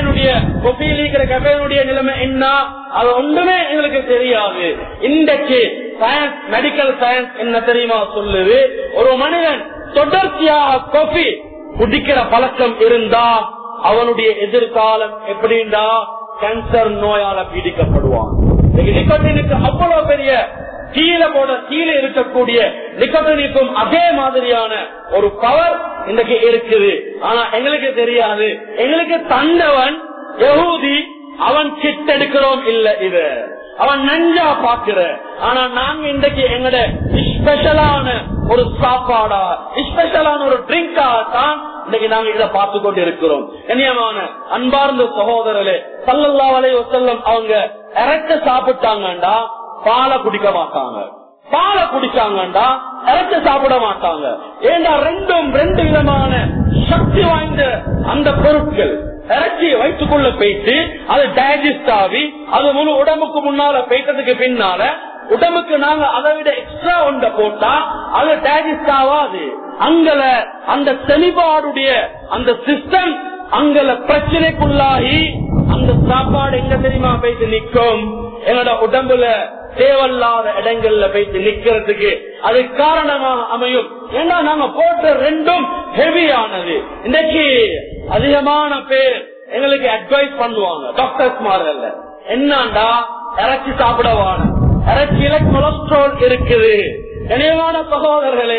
Speaker 2: கெஃபைனுடைய நிலைமை என்ன, அது ஒன்றுமே எங்களுக்கு தெரியாது. இன்றைக்கு சயின்ஸ், மெடிக்கல் சயின்ஸ் என்ன தெரியுமா சொல்லுது, ஒரு மனிதன் தொடர்ச்சியாக காபி குடிக்கிற பழக்கம் இருந்தா அவனுடைய எதிர்காலம் எப்படின்னா கேன்சர் நோயால பீடிக்கப்படுவான். நிக்கோட்டினுக்கு அவ்வளவு பெரிய கீழே இருக்கக்கூடிய நிக்கோட்டினுக்கும் அதே மாதிரியான ஒரு பவர் இன்றைக்கு இருக்குது. ஆனா எங்களுக்கு தெரியாது. எங்களுக்கு தந்தவன் யஹூதி, அவன் கிட்டெடுக்கிறோம் இல்ல, இது அவன் நஞ்சா பாக்குற. ஆனா நாங்க இன்றைக்கு எங்கட ஸ்பெஷலான ஒரு சாப்பாடா ஸ்பெஷலான ஒரு ட்ரிங்கா தான் இன்னைக்கு நாங்க இதை பார்த்து கொண்டு இருக்கிறோம். கண்ணியமான அன்பார்ந்த சகோதரர்களே, ஸல்லல்லாஹு அலைஹி வஸல்லம் அவங்க இறைச்சி சாப்பிட்டாங்கண்டா பாலை குடிக்க மாட்டாங்க, பாலை குடிச்சாங்கண்டா இறைச்சி சாப்பிட மாட்டாங்க. ஏண்டா ரெண்டு விதமான சக்தி வாய்ந்த அந்த பொருட்கள் இறைச்சி வயிற்றுக்குள்ள போயிட்டு அது டைஜஸ்ட் ஆகி அது முழு உடம்புக்கு முன்னால போயிட்டதுக்கு பின்னால உடம்புக்கு நாங்க அதை விட எக்ஸ்ட்ரா ஒன்றை போட்டா அது டைஜஸ்ட் ஆகாது. அங்கல அந்த செழிபாடுடைய அந்த சிஸ்டம் அங்கல பிரச்சனைக்குள்ளாகி அந்த சாப்பாடு எங்க தெரியுமா போயிட்டு நிக்கும், எங்களோட உடம்புல தேவையில்லாத இடங்கள்ல போயிட்டு நிக்கிறதுக்கு அது காரணமாக அமையும். ஏன்னா நாங்க போட்ட ரெண்டும் ஹெவியானது. இன்னைக்கு அதிகமான பேர் எங்களுக்கு அட்வைஸ் பண்ணுவாங்க டாக்டர்ஸ் மாறல, என்னண்டா இறைச்சி சாப்பிடவான, இறைச்சியில கொலஸ்ட்ரால் இருக்குது. கனியமான சகோதரர்களே,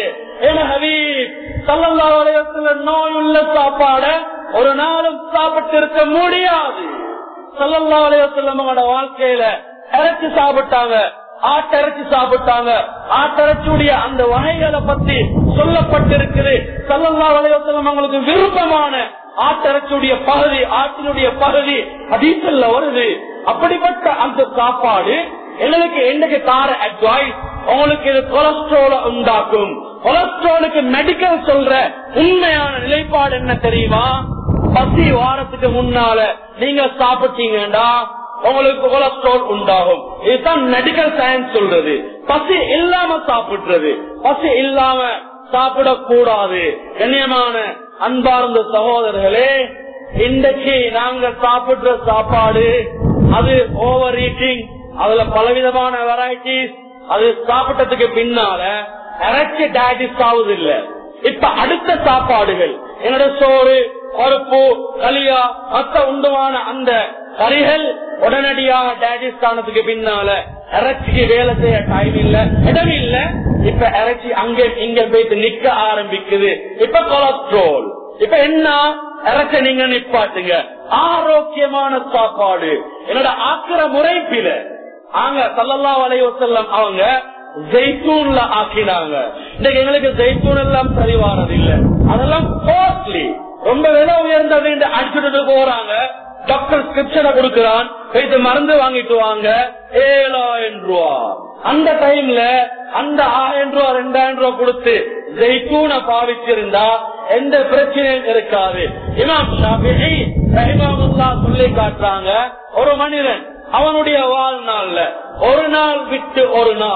Speaker 2: ஸல்லல்லாஹு அலைஹி வஸல்லம் நோயுள்ள சாப்பாட ஒரு நாளும் சாப்பிட்டு இருக்க முடியாது. ஸல்லல்லாஹு அலைஹி வஸல்லம் வாழ்க்கையில இறைச்சி சாப்பிட்டாங்க, ஆட்டிறைச்சி சாப்பிட்டாங்க. ஆட்டிறைச்சியுடைய அந்த வகைகளை பத்தி சொல்லப்பட்டிருக்குது. ஸல்லல்லாஹு அலைஹி வஸல்லம் அவங்களுக்கு விருப்பமான ஆட்டிறைச்சியுடைய பகுதி, ஆட்டினுடைய பகுதி ஹதீஸ்ல வருது. அப்படிப்பட்ட அந்த சாப்பாடு எங்களுக்கு என்னைக்கு தார அட்வைஸ், உங்களுக்கு இது கொலஸ்ட்ரால உண்டாக்கும். கொலஸ்ட்ராலுக்கு மெடிக்கல் சொல்ற உண்மையான நிலைப்பாடு என்ன தெரியுமா, பசி வாரத்துக்கு முன்னால நீங்க சாப்பிட்டீங்கடா உங்களுக்கு கொலஸ்ட்ரால் உண்டாகும். இதுதான் மெடிக்கல் சயின்ஸ் சொல்றது. பசி இல்லாம சாப்பிடுறது, பசி இல்லாம சாப்பிடக்கூடாது. கண்ணியமான அன்பார்ந்த சகோதரர்களே, இன்றைக்கு நாங்க சாப்பிடுற சாப்பாடு அது ஓவர் ஈட்டிங், அதுல பலவிதமான வெரைட்டிஸ். அது சாப்பிட்டதுக்கு பின்னால இறைச்சி டைஜஸ்ட் ஆகுது இல்ல. இப்ப அடுத்த சாப்பாடுகள் என்னோட சோறு, பருப்பு, களியா, மத்த உண்டுமான அந்த கறிகள் உடனடியாக டைஜஸ்ட் ஆனதுக்கு பின்னால இறைச்சிக்கு வேலை செய்ய டைம் இல்ல, இடம் இல்ல. இப்ப இறைச்சி அங்க இங்க போயிட்டு நிக்க ஆரம்பிக்குது. இப்ப கொலஸ்ட்ரால். இப்ப என்ன, இறைச்சி நீங்க நிப்பாட்டுங்க. ஆரோக்கியமான சாப்பாடு என்னோட ஆக்கிற முறைப்பில அங்க ஸல்லல்லாஹு அலைஹி வஸல்லம் அவங்க ஜெய்தூன்ல ஆக்கினாங்க. இன்னைக்கு எங்களுக்கு ஜெய்தூன் எல்லாம் சரி வாரது இல்ல, அதெல்லாம் காஸ்ட்லி, ரொம்ப விலை உயர்ந்தது என்று அடிச்சுட்டு போறாங்க. டாக்டர் ஸ்கிரிப்ஷனை கொடுக்கிறான், போயிட்டு மருந்து வாங்கிட்டு வாங்க 7000 ரூபா. அந்த டைம்ல அந்த 1000 ரூபா 2000 ரூபா கொடுத்து ஜெய்தூனை பாவிச்சிருந்தா எந்த பிரச்சனையும் இருக்காது. இமாம் ஷாஃபிஈ ரஹிமஹுல்லாஹ் சொல்லி காட்டுறாங்க, ஒரு மனிதன் அவனுடைய வாழ்நாள்ல ஒரு நாள் விட்டு ஒரு நாள்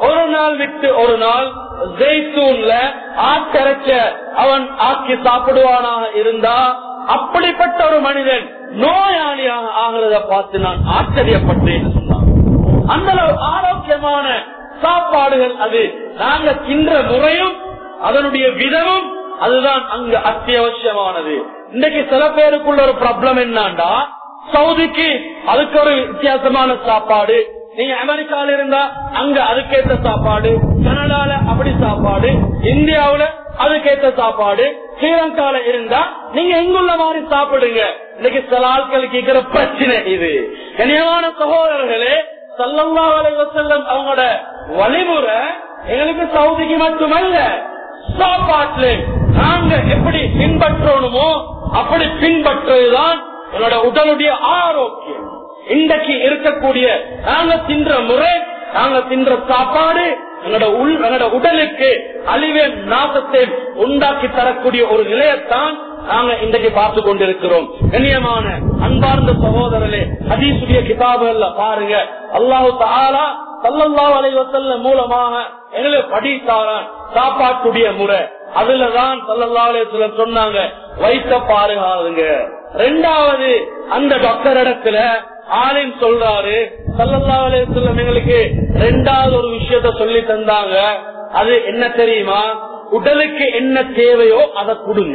Speaker 2: ஒரு நாள் விட்டு ஒரு நாள் ஜெய்தூன்ல ஆட்டரைச்ச அவன் ஆக்கி சாப்பிடுவானாக இருந்தா அப்படிப்பட்ட ஒரு மனிதன் நோயாளியாக ஆகிறத பார்த்து நான் ஆச்சரியப்பட்டேன் சொன்னான். அந்த அளவு ஆரோக்கியமான சாப்பாடுகள் அது. நாங்க தின்ற முறையும் அதனுடைய விதமும் அதுதான் அங்கு அத்தியாவசியமானது. இன்னைக்கு சில பேருக்குள்ள ஒரு ப்ராப்ளம் என்னன்னா, சவுதிக்கு அதுக்கு ஒரு வித்தியாசமான சாப்பாடு, நீங்க அமெரிக்கால இருந்தா அங்க அதுக்கேற்ற சாப்பாடு, கனடால அப்படி சாப்பாடு, இந்தியாவுல அதுக்கேற்ற சாப்பாடு, ஸ்ரீலங்கால இருந்தா நீங்க எங்குள்ள மாதிரி சாப்பிடுங்க. இன்னைக்கு சில ஆட்கள் கேட்கிற பிரச்சனை இது. கனியமான சகோதரர்களே, ஸல்லல்லாஹு அலைஹி வஸல்லம் அவங்களோட வழிமுறை எங்களுக்கு சவுதிக்கு மட்டுமல்ல, சாப்பாட்டுல நாங்க எப்படி பின்பற்றணுமோ அப்படி பின்பற்றுவதுதான் என்னோட உடலுடைய ஆரோக்கியம். இன்றைக்கு இருக்கக்கூடிய நாங்க தின்ற முறை, நாங்க தின்ற சாப்பாடு எங்களோட உடலுக்கு அழிவே நாசத்தை உண்டாக்கி தரக்கூடிய ஒரு நிலையத்தான் நாங்க இன்றைக்கு பார்த்து கொண்டிருக்கிறோம். கண்ணியமான அன்பார்ந்த சகோதரர்களே, ஹதீசுடைய கிதாபுகள்ல பாருங்க, அல்லாஹு தஆலா ஸல்லல்லாஹு அலைஹி வஸல்லம் மூலமாக எங்களுக்கு படித்தாரான் சாப்பாட்டுடைய முறை. அதுலதான் ஸல்லல்லாஹு அலைஹி வஸல்லம் சொன்னாங்க, வயிற்ற பாருங்க. ரெண்டாவது, அந்த டாக்டர் இடத்துல ஆலிம் சொல்றாரு, ஸல்லல்லாஹு அலைஹி வஸல்லம் எங்களுக்கு ரெண்டாவது ஒரு விஷயத்த சொல்லி தந்தாங்க. அது என்ன தெரியுமா? உடலுக்கு என்ன தேவையோ அதை கொடுங்க.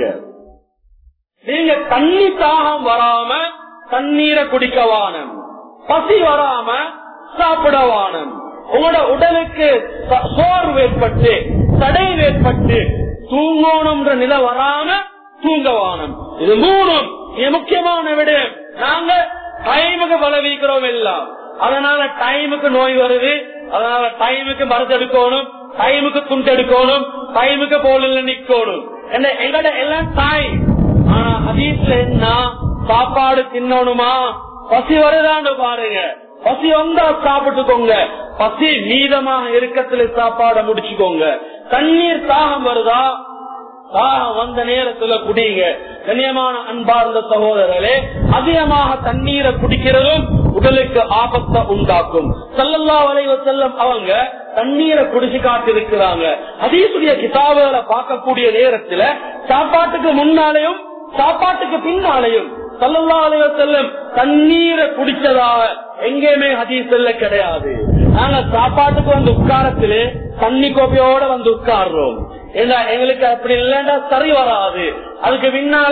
Speaker 2: நீங்க தண்ணி தாகம் வராம தண்ணீரை குடிக்கவானம், பசி வராம சாப்பிடவானம், உங்களோட உடலுக்கு சோர்வு ஏற்பட்டு தடை ஏற்பட்டு தூங்கணும்ன்ற நிலை வராம தூங்கவானம். இது மூணும் முக்கியமான விட. நாங்க டைமுக்கு பலவீக்கிறோம் எல்லாம், அதனால டைமுக்கு நோய் வருது, அதனால டைமுக்கு மருந்து எடுக்கணும், டைமுக்கு துண்டு எடுக்கணும், டைமுக்கு போல நிக்கணும். எங்கட எல்லாம் டைம். ஆனா ஹதீஸ்ல என்ன, சாப்பாடு தின்னணுமா, பசி வருதான்னு பாருங்க. பசி வந்தா சாப்பிட்டுக்கோங்க, பசி மீதமாக இருக்கத்துல சாப்பாட முடிச்சுக்கோங்க. தண்ணீர் தாகம் வருதா, தாகம் வந்த நேரத்துல குடிங்க. கண்ணியமான அன்பார்ந்த சகோதரர்களே, அதிகமாக தண்ணீரை குடிக்கிறதும் உடலுக்கு ஆபத்தை உண்டாக்கும். ஸல்லல்லாஹு அலைஹி வஸல்லம் அவங்க தண்ணீரை குடிச்சு காட்டிருக்கிறாங்க. ஹதீசுடைய கிதாபுகளை பார்க்கக்கூடிய நேரத்துல சாப்பாட்டுக்கு முன்னாலேயும் சாப்பாட்டுக்கு பின்னாலேயும் ஸல்லல்லாஹு அலைஹி வஸல்லம் தண்ணீரை குடிச்சதாக எங்கேயுமே ஹதீஸ்ல கிடையாது. நாங்க சாப்பாட்டுக்கு வந்து உட்காரத்திலே தண்ணி கோப்பையோட வந்து உட்கார்றோம். எங்களுக்கு அப்படி இல்லைன்னா சரி வராது. அதுக்கு பின்னால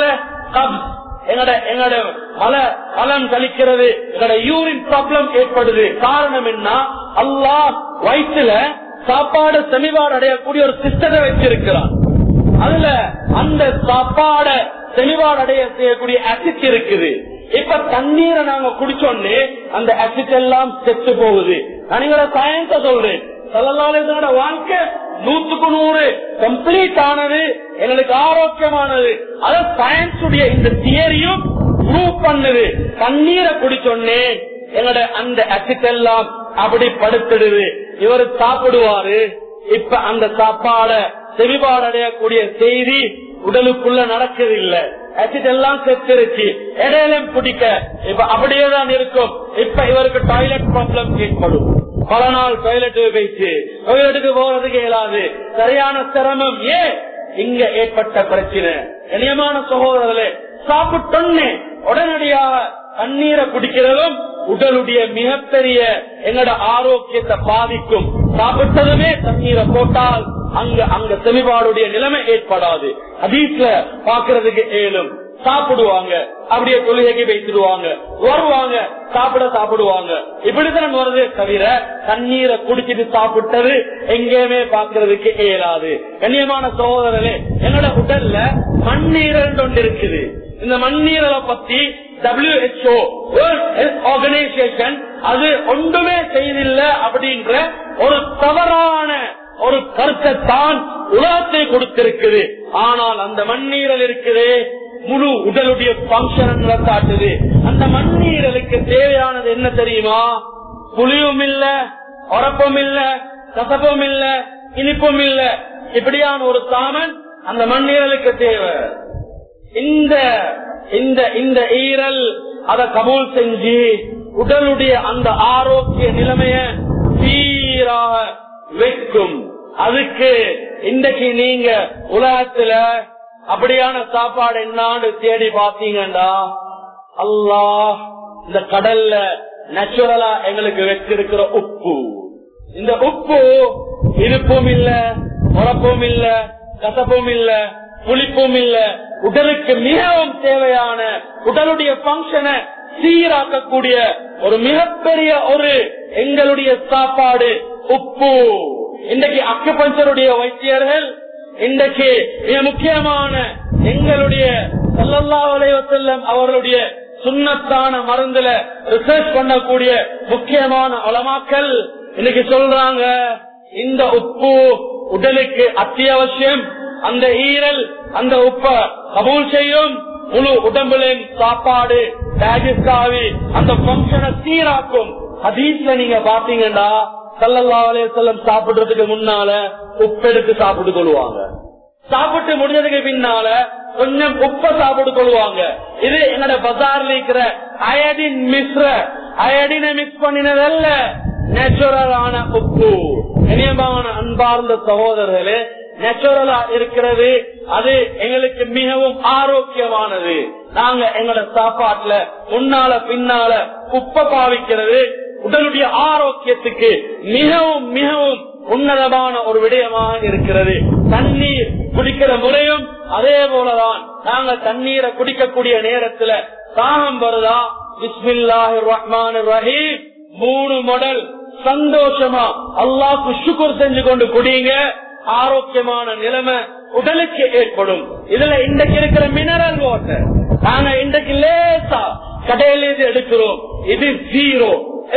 Speaker 2: எங்கட மலம் கழிக்கிறது, எங்கட யூரின் ப்ராப்ளம் ஏற்படுது. காரணம் என்ன? அல்லாஹ் வயிற்றுல சாப்பாடு செமிபாடு அடையக்கூடிய ஒரு சிஸ்டத்தை வச்சிருக்கிறான். அதுல அந்த சாப்பாட செமிபாடு அடைய செய்யக்கூடிய அசிட் இருக்குது. இப்ப தண்ணீரை நாங்க குடிச்சோன்னே அந்த அசிட் எல்லாம் செத்து போகுது. நான் எங்களோட சயின்ஸ சொல்றேன், ஸல்லல்லாஹு வாழ்க்கை 100% கம்ப்ளீட் ஆனது, எங்களுக்கு ஆரோக்கியமானது. அத சயின்ஸ் உடைய இந்த தியரியும் ப்ரூவ் பண்ணுது. தண்ணீரை குடிச்சோன்னே எங்களோட அந்த அசிட் எல்லாம் அப்படி படுத்துடுது. இவரு சாப்பிடுவாரு, இப்ப அந்த சாப்பாட செவிபாடு அடையக்கூடிய செய்தி உடலுக்குள்ள நடக்குது இல்ல, அசிட் எல்லாம் செத்துருச்சு, இடையில பிடிக்க இப்ப அப்படியேதான் இருக்கும். இப்ப இவருக்கு டாய்லெட் ப்ராப்ளம் ஏற்படும். பல நாள் டாய்லெட்டுக்கு போறதுக்கு இயலாது, சரியான சிரமம். ஏன் இங்க ஏற்பட்ட பிரச்சனை? கண்ணியமான சகோதரர்களே, சாப்பிட்டோன்னே உடனடியாக தண்ணீரை குடிக்கிறதும் உடலுடைய மிகப்பெரிய எங்களோட ஆரோக்கியத்தை பாதிக்கும். சாப்பிட்டதுமே தண்ணீரை போட்டால் அங்க செமிபாடுடைய நிலைமை ஏற்படாது. ஹதீஸ்ல பாக்குறதுக்கு ஏழும் சாப்பிடுவாங்க, அப்படியே தொழுகைக்கு வைத்துடுவாங்க, வருவாங்க, சாப்பிடுவாங்க. இப்படித்தான் வருது தவிர தண்ணீரை குடிச்சிட்டு சாப்பிட்டது எங்கேயுமே பாக்குறதுக்கு இயலாது. கண்ணியமான சகோதரர்களே, என்னோட உடல்ல மண்ணீரல் ஒன்று இருக்குது. இந்த மண்ணீரலை பத்தி WHO வேர்ல்ட் ஹெல்த் ஆர்கனைசேஷன் அது ஒன்றுமே செய்தில்லை அப்படின்ற ஒரு தவறான ஒரு கருத்தை தான் உலகத்தை கொடுத்திருக்குது. ஆனால் அந்த மண்ணீரல் இருக்குது, முழு உடலுடைய பங்கன் காட்டுது. அந்த மண்ணீரலுக்கு தேவையானது என்ன தெரியுமா? புளியும் இல்ல, உரப்பும் இல்ல, கசப்பும் இல்ல, இனிப்பும் இல்ல, இப்படியான ஒரு சாமன் அந்த மண்ணீரலுக்கு தேவை. இந்த ஈரல் அதை கபூல் செஞ்சு உடலுடைய அந்த ஆரோக்கிய நிலைமைய சீராக வைக்கும். அதுக்கு இன்றைக்கு நீங்க உலகத்துல அப்படியான சாப்பாடு என்னான்னு தேடி பாத்தீங்கன்னா, அல்லாஹ் இந்த கடல்ல நேச்சுரலா எங்களுக்கு வச்சிருக்கிற உப்பு, இந்த உப்பு இருப்பும் இல்ல, உரப்பும் இல்ல, கசப்பும் இல்ல, புளிப்பும் இல்ல, உடலுக்கு மிகவும் தேவையான உடலுடைய பங்கனை சீராக்கக்கூடிய ஒரு மிகப்பெரிய ஒரு எங்களுடைய சாப்பாடு உப்பு. இன்றைக்கு அக்குபஞ்சருடைய வைத்தியர்கள் இன்றைக்கு மிக முக்கியமான எங்களுடைய ஸல்லல்லாஹு அலைஹி வஸல்லம் அவர்களுடைய சுன்னத்தான மருந்துல ரிசர்ச் பண்ணக்கூடிய முக்கியமான உலமாக்கள் இன்னைக்கு சொல்றாங்க, இந்த உப்பு உடலுக்கு அத்தியாவசியம். அந்த ஈரல் அந்த உப்ப கபூல் செய்யும். முழு உடம்புலையும் சாப்பாடு டைஜஸ்ட் ஆகி அந்த பங்கனை சீராக்கும். ஹதீஸ்ல நீங்க பாத்தீங்கன்னா ஸல்லல்லாஹு அலைஹி வஸல்லம் சாப்பிடுறதுக்கு முன்னால உப்பெடுத்து சாப்பிட்டு கொள்வாங்க. சாப்பிட்டு முடிஞ்சதுக்கு பின்னால கொஞ்சம் உப்ப சாப்பிட்டு கொள்வாங்க. இது என்னோட பஜார்ல இருக்கிற அயடின் மிஸ்ர, அயடினை மிக்ஸ் பண்ணினதல்ல, நேச்சுரலான உப்பு. இனியமான அன்பார்ந்த சகோதரர்களே, நேச்சுரலா இருக்கிறது. அது எங்களுக்கு மிகவும் ஆரோக்கியமானது. நாங்க எங்களோட சாப்பாட்டுல முன்னால பின்னால உப்ப பாவிக்கிறது உடலுடைய ஆரோக்கியத்துக்கு மிகவும் மிகவும் உன்னதமான ஒரு விடயமாக இருக்கிறது. தண்ணீர் குடிக்கிற முறையும் அதே போலதான். நாங்க தண்ணீரை குடிக்கக்கூடிய நேரத்துல தாகம் வருதா, பிஸ்மில்லாஹிர் ரஹ்மானிர் ரஹீம் 3 மடல் சந்தோஷமா அல்லாஹ்க்கு ஷுக்ர் செஞ்சு கொண்டு குடிங்க. ஆரோக்கியமான நிலைமை உடலுக்கு ஏற்படும். இதுல இன்றைக்கு இருக்கிற மினரல் வாட்டர் நாங்க இன்றைக்கு லேசா கடையில எடுக்கிறோம். இது 0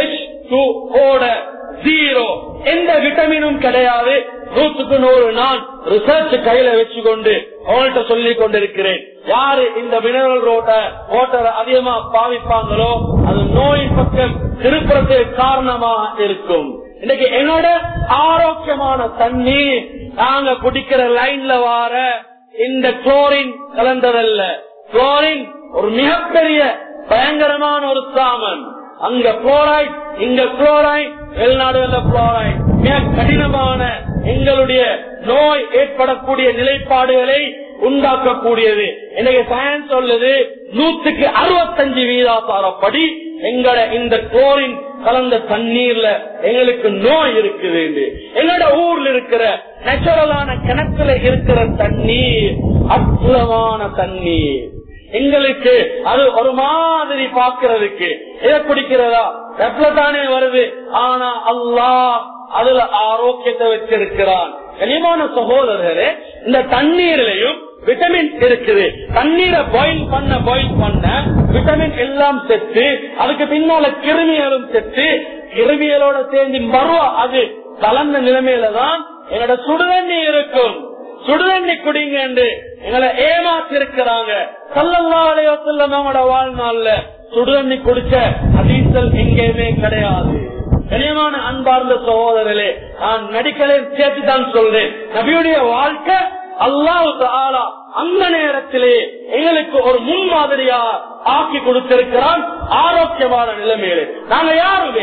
Speaker 2: H2O, 0 எந்த விட்டமினும் கிடையாது. 100க்கு 100 நான் ரிசர்ச் கையில வச்சுக்கொண்டு அவங்கள்ட்ட சொல்லிக் கொண்டிருக்கிறேன். யாரு இந்த மினரல் வாட்டர் அதிகமா பாவிப்பாங்களோ அது நோயின் பக்கம் திருப்புறத்துக்கு காரணமாக இருக்கும். இன்னைக்கு என்னோட ஆரோக்கியமான தண்ணி நாங்க குடிக்கிற லைன்ல வார இந்த குளோரின் கலந்ததல்ல. குளோரின் ஒரு மிகப்பெரிய பயங்கரமான ஒரு சாமன். அங்க குளோரைட், இங்க குளோரைட், வெளிநாடுகள்ல குளோரைட். மிக கடினமான எங்களுடைய நோய் ஏற்படக்கூடிய நிலைப்பாடுகளை உண்டாக்கக்கூடியது. இன்னைக்கு சயின்ஸ் சொல்லுது 100க்கு 65 வீதாசாரப்படி எங்கட இந்த குளோரின் கலந்த தண்ணீர்ல எங்களுக்கு நோய் இருக்குது. எங்களோட ஊர்ல இருக்கிற நேச்சுரலான கிணத்துல இருக்கிற தண்ணீர் அற்புதமான தண்ணீர். எங்களுக்கு அது ஒரு மாதிரி பாக்குறதுக்கு எதை குடிக்கிறதா தானே வருது. ஆனா அல்லாஹ் அதுல ஆரோக்கியத்தை வச்சிருக்கிறான். கனிமான சகோதரர்களே, இந்த தண்ணீரிலையும் விட்டமின் இருக்குது. தண்ணீரை பாயில் பண்ண விட்டமின் எல்லாம் செத்து அதுக்கு பின்னால கிருமிகளும் செத்து கிருமிகளோட சேர்ந்து மறுவ அது கலந்த நிலைமையில தான் எங்களோட சுடுதண்ணி இருக்கும். சுடுதண்ணி குடிங்க என்று எங்களை ஏமாத்திருக்கிறாங்க. ஸல்லல்லாஹு அலைஹி வஸல்லம் அவங்களோட வாழ்நாள்ல சுடுதண்ணி குடிச்ச ஹதீஸ்கள் எங்கேயுமே கிடையாது. கனியமான அன்பார்ந்த சகோதரர்களே, நான் மெடிக்கலையும் சேர்த்துதான் சொல்றேன். நபியுடைய வாழ்க்கை அல்லாஹ் தஆலா அந்த நேரத்திலே எங்களுக்கு ஒரு முன்மாதிரியா ஆக்கி கொடுத்திருக்கிறான். ஆரோக்கியமான நிலைமையிலே நாங்க யாருமே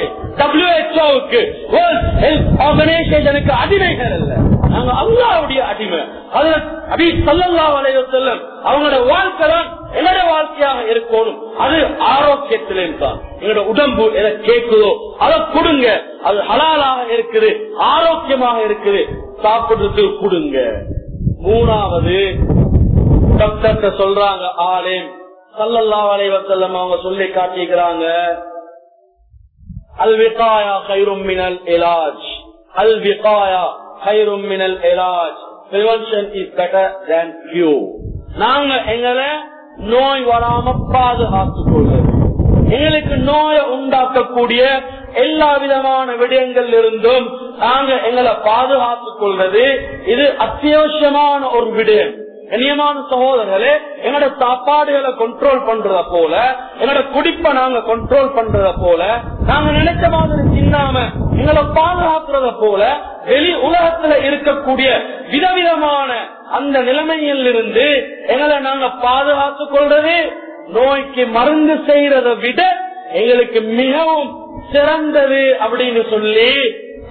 Speaker 2: WHO வேர்ல்ட் ஹெல்த் ஆர்கனைசேஷனுக்கு அடிமைகள் அல்ல. நாங்க அல்லாஹ்வுடைய அடிமை. ஹஜ்ரத் நபி ஸல்லல்லாஹு அலைஹி வஸல்லம் அவங்களோட வாழ்க்கை தான் எங்களோட வாழ்க்கையாக இருக்கணும். அது ஆரோக்கியத்திலே தான். எங்களோட உடம்பு எதை கேட்குதோ அதை கொடுங்க. அது ஹலாலாக இருக்குது, ஆரோக்கியமாக இருக்குது, சாப்பிடுறதுக்கு கொடுங்க. 3வது டாக்டர் சொல்றாங்க, ஆலிம் ஸல்லல்லாஹு அலைஹி வஸல்லம் அவங்க சொல்லி காட்டிக்கிறாங்க, அல் விகாயா கைரும் மினல் இலாஜ். அல் விகாயா கைரும் மினல் இலாஜ். Prevention is better than cure. நாங்க எங்களை நோய் வராம பாதுகாத்துக் கொள்வது, எங்களுக்கு நோயை உண்டாக்கக்கூடிய எல்லா விதமான விடயங்கள் இருந்தும் நாங்க எங்களை பாதுகாத்துக் கொள்வது இது அத்தியாவசியமான ஒரு விடயம். கண்ணியமான சகோதரர்களே, எங்களோட சாப்பாடுகளை கண்ட்ரோல் பண்றத போல, எங்களோட குடிப்பை நாங்க கண்ட்ரோல் பண்றத போல, நாங்க நினைச்ச மாதிரி தின்னாம எங்களை பாதுகாக்கிறத போல வெளி உலகத்துல இருக்கக்கூடிய விதவிதமான அந்த நிலைமையில் இருந்து எங்களை நாங்க பாதுகாத்துக் கொள்றது நோய்க்கு மருந்து செய்யறதை விட எங்களுக்கு மிகவும் சிறந்தது அப்படின்னு சொல்லி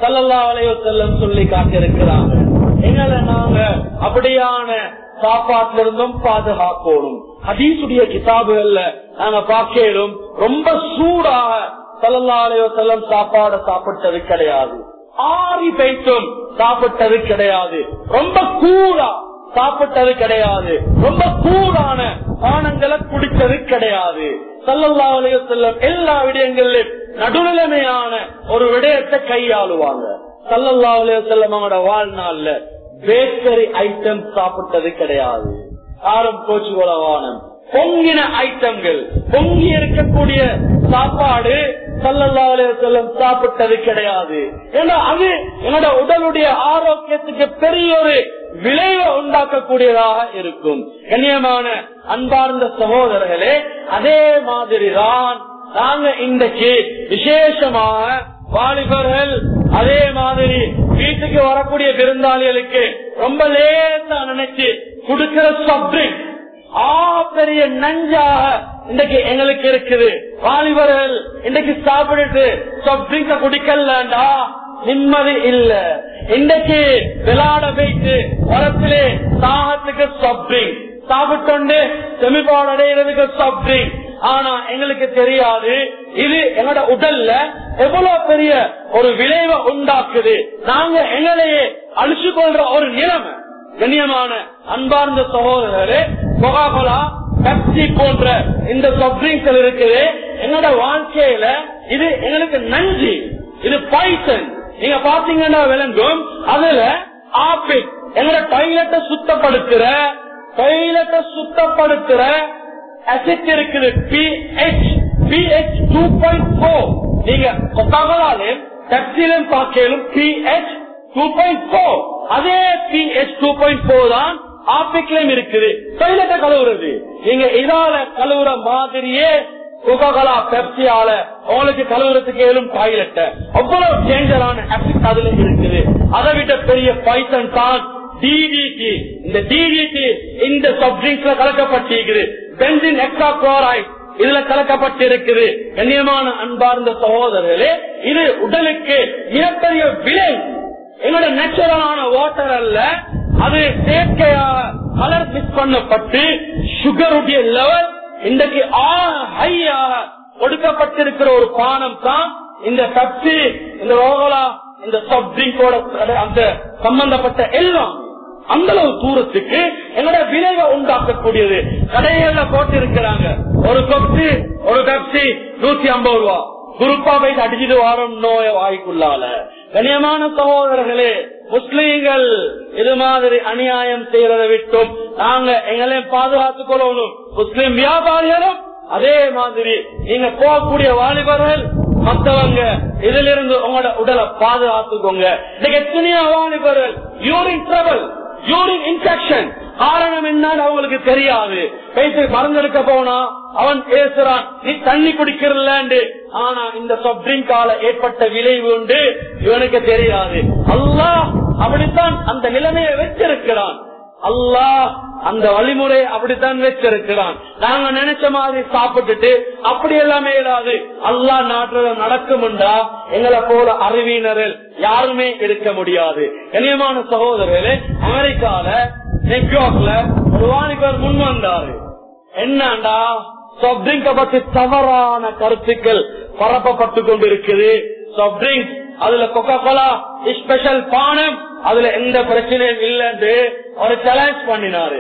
Speaker 2: ஸல்லல்லாஹு அலைஹி வஸல்லம் சொல்லி காட்டியிருக்கிறாங்க. எங்களை நாங்க அப்படியான சாப்பாட்டுல இருந்தும் பாதுகாக்கணும். ஹதீஸுடைய கிதாபுகள்ல நாங்க பார்க்கலும் ரொம்ப சூடாக ஸல்லல்லாஹு அலைஹி வஸல்லம் சாப்பாடு சாப்பிட்டது கிடையாது, ஆறி பைத்தும் சாப்பிட்டது கிடையாது, ரொம்ப கூடா சாப்பிட்டது கிடையாது, ரொம்ப கூடான பானங்களை குடித்தது கிடையாது. ஸல்லல்லாஹு அலைஹி வஸல்லம் எல்லா விடயங்களிலும் நடுநிலைமையான ஒரு விடயத்தை கையாளுவாங்க. ஸல்லல்லாஹு அலைஹி வஸல்லம் அவங்களோட வாழ்நாள்ல பேக்கரி ஐட்டம் சாப்பிட்டது கிடையாது. யாரும் கோச்சுகோலவானம் பொங்கின ஐட்டங்கள், பொங்கி இருக்கக்கூடிய சாப்பாடு ஸல்லல்லாஹு அலைஹி வஸல்லம் சாப்பிட்டது கிடையாது. ஏன்னா அது என்னோட உடலுடைய ஆரோக்கியத்துக்கு பெரிய ஒரு விளைவை உண்டாக்கக்கூடியதாக இருக்கும். கண்ணியமான அன்பார்ந்த சகோதரர்களே, அதே மாதிரிதான் நாங்க இன்றைக்கு விசேஷமாக வாலிபர்கள் அதே மாதிரி வீட்டுக்கு வரக்கூடிய விருந்தாளிகளுக்கு ரொம்ப லேசா நினைச்சு கொடுக்கிற சப்ட்ரிங்க் பெரிய நஞ்சாக இன்றைக்கு எங்களுக்கு இருக்குது. வாலிபர்கள் இன்றைக்கு சாப்பிட்டு சப்ட்ரிங்க குடிக்கலண்டா நிம்மதி இல்ல. இன்றைக்கு விளையாட போயிட்டு வரத்திலே தாகத்துக்கு சப்ட்ரிங்க் சாப்பிட்டு செமிபாடு அடைகிறதுக்கு சப்ட்ரிங்க். ஆனா எங்களுக்கு தெரியாது இது எங்களோட உடல்ல எவ்வளவு பெரிய ஒரு விளைவை உண்டாக்குது. நாங்க எங்களையே அழிச்சு கொள்ற ஒரு நிலைமை. கண்ணியமான அன்பார்ந்த சகோதரர்களே, கொக்காகோலா, பெப்சி போன்ற இந்த சப்ட்ரிங்க்ஸ் இருக்குது எங்களோட வாழ்க்கையில இது எங்களுக்கு நஞ்சு, இது பாய்சன். நீங்க பாத்தீங்கன்னா விளங்கும். அதுல ஆப்பிள் எங்களோட டாய்லெட்டை சுத்தப்படுத்துற அசிட் இருக்குது, pH 2.4. நீங்க கொக்காகோலாலே பெப்சிலும் பார்க்கலும் pH 2.4. அதே pH 2.4 தான் ஆப்பிக்லயும் இருக்குது. டாய்லெட்டை கழுவுறது நீங்க இதால கழுவுற மாதிரியே கொக்காகோலா பெப்சியால உங்களுக்கு கழுவுறதுக்கு ஏழும் டாய்லெட். அவ்வளவு டேஞ்சரான அசிட் அதுல இருக்குது. அதை விட பெரிய பாய்சன் தான் DDT. இந்த DDT இந்த சப்ட்ரிங்க்ஸ்ல கலக்கப்பட்டிருக்குது. பென்சின் எக்ஸா குளோரைட் இதுல கலக்கப்பட்டிருக்குது. கண்ணியமான அன்பார்ந்த சகோதரர்களே, இது உடலுக்கு மிகப்பெரிய விலை. எங்களோட நேச்சுரலான வாட்டர் அல்ல, அது செயற்கையாக கலர் மிக்ஸ் பண்ணப்பட்டு சுகருடைய லெவல் இன்றைக்கு ஹையாக கொடுக்கப்பட்டிருக்கிற ஒரு பானம் தான் இந்த பெப்சி, இந்த கோகோலா, இந்த சாஃப்ட் ட்ரிங்கோட அந்த சம்பந்தப்பட்ட எல்லாம் அந்த அளவு தூரத்துக்கு என்னோட விளைவை உண்டாக்கக்கூடியது. கடைகள்ல போட்டு இருக்கிறாங்க ஒரு பெப்சி 150 ரூபா, குரூப்பா போய் அடிச்சுட்டு வாரம் நோய வாய்க்குள்ளால. கண்ணியமான சகோதரர்களே, முஸ்லீம்கள் இது மாதிரி அநியாயம் செய்யறதை விட்டும் நாங்க எங்களையும் பாதுகாத்துக் கொள்ளணும். முஸ்லீம் வியாபாரிகளும் அதே மாதிரி நீங்க போகக்கூடிய வாலிபர்கள் மற்றவங்க இதுல இருந்து உங்களோட உடலை பாதுகாத்துக்கோங்க. இன்னைக்கு எத்தனையோ வாலிபர்கள் யூரின் ட்ரபிள், யூரின் இன்ஃபெக்ஷன், காரணம் என்னன்னு அவங்களுக்கு தெரியாது. பேசி மருந்தெடுக்க போனா அவன் பேசுறான் நீ தண்ணி குடிக்கிறல்ல, ஆனா இந்த சாஃப்ட் ட்ரிங்கால ஏற்பட்ட விளைவு உண்டு இவனுக்கு தெரியாது. அல்லாஹ் அப்படித்தான் அந்த நிலைமையை வச்சிருக்கிறான். அல்லாஹ் அந்த வழிமுறை அப்படித்தான் வச்சிருக்கிறான். நாங்க நினைச்ச மாதிரி சாப்பிட்டுட்டு அப்படி எல்லாமே இல்லாது அல்லாஹ் நாட்டுல நடக்கும்டா எங்களை போல அறிவியினர்கள் யாருமே இருக்க முடியாது. கண்ணியமான சகோதரர்களே, அமெரிக்கால நியூயார்க்ல ஒரு வாலிபர் முன் வந்தாரு. என்னண்டா சாஃப்ட் ட்ரிங்க பத்தி தவறான கருத்துக்கள் பரப்பப்பட்டு கொண்டிருக்குது. சாஃப்ட் ட்ரிங்க் அதுல கொக்கோலா ஸ்பெஷல் பானம் அதுல எந்த பிரச்சனையும் இல்லன்னு ஒரு சேலஞ்ச் பண்ணினாரு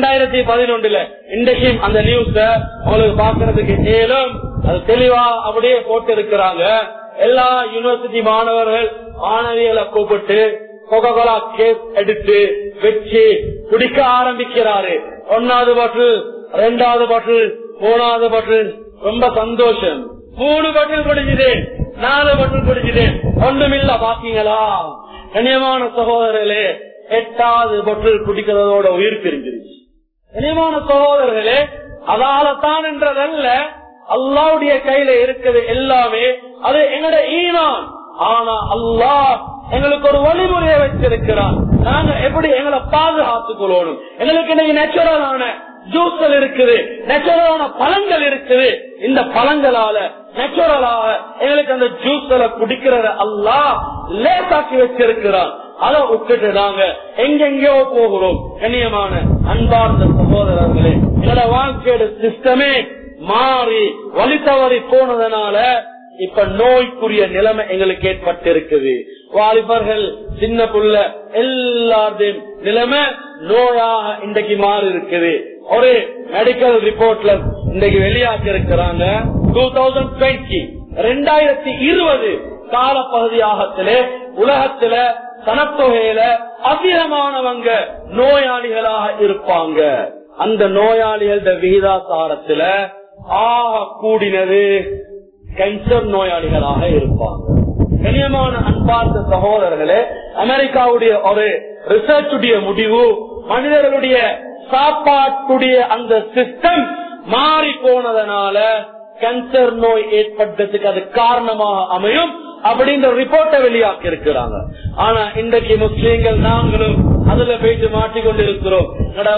Speaker 2: 2011. இன்றைக்கு அந்த நியூஸ் உங்களுக்கு பாக்குறதுக்கு ஏலும் அது தெளிவா அப்படியே போட்டு இருக்கிறாங்க. எல்லா யூனிவர்சிட்டி மாணவர்கள் மாணவிகளை கூப்பிட்டு கொக்கோலா கேஸ் எடுத்து வச்சு குடிக்க ஆரம்பிக்கிறாரு. 1வது பாட்டில், 2வது பாட்டில், 3வது பாட்டில். ரொம்ப சந்தோஷம். 3 பாட்டில் குடிச்சுது, 4 பாட்டில் குடிச்சுது, ஒண்ணுமில்ல. பாத்தீங்களா கண்ணியமான சகோதரர்களே, 8வது பாட்டில் குடிக்கிறதோட உயிர் பிரிஞ்சிருச்சு. கண்ணியமான சகோதரர்களே, அதாலத்தான் என்றதல்ல, அல்லாஹ்வுடைய கையில இருக்குது எல்லாமே. அது எங்களோட ஈமான். ஆனா அல்லாஹ் எங்களுக்கு ஒரு வழிமுறையை வச்சிருக்கிறான். நாங்க எப்படி எங்களை பாதுகாத்துக் கொள்ளணும். எங்களுக்கு இன்னைக்கு நேச்சுரலான ஜூஸ்கள் இருக்குது, நேச்சுரலான பழங்கள் இருக்குது. இந்த பழங்களால நேச்சுரலாக எங்களுக்கு அந்த ஜூஸ்களை குடிக்கிறத அல்லாஹ் லேசாக்கி வச்சிருக்கிறான். அதை விட்டுட்டு நாங்க எங்கெங்கயோ போகிறோம். கண்ணியமான அன்பார்ந்த சகோதரர்களே, என்னோட வாழ்க்கையோட சிஸ்டமே மாறி வழி தவறி போனதுனால இப்ப நோய்க்குரிய நிலைமை எங்களுக்கு ஏற்பட்டிருக்குது. வாலிபர்கள், சின்ன புள்ள எல்லாத்தையும் நிலைமை நோயாக இன்றைக்கு மாறி இருக்குது. ஒரு மெடிக்கல் ரிப்போர்ட்ல இன்றைக்கு வெளியாக்கி இருக்கிறாங்க 2020 கால பகுதியாகத்திலே உலகத்தில சனத்தொகையில அதிகமானவங்க நோயாளிகளாக இருப்பாங்க. அந்த நோயாளிகள விகிதாசாரத்துல ஆக கூடினது கேன்சர் நோயாளிகளாக இருப்பாங்க. கண்ணியமான அன்பார்ந்த சகோதரர்களே, அமெரிக்காவுடைய ஒரு ரிசர்ச்சுடைய முடிவு மனிதர்களுடைய சாப்பாட்டுடைய அந்த சிஸ்டம் மாறி போனதனால கேன்சர் நோய் ஏற்பட்டதுக்கு அது காரணமாக அமையும் அப்படின்ற ரிப்போர்ட்டை வெளியாக்கி இருக்கிறாங்க. ஆனா இன்றைக்கு முஸ்லீம்கள் நாங்களும் அதுல போயிட்டு மாட்டிக்கொண்டிருக்கிறோம்.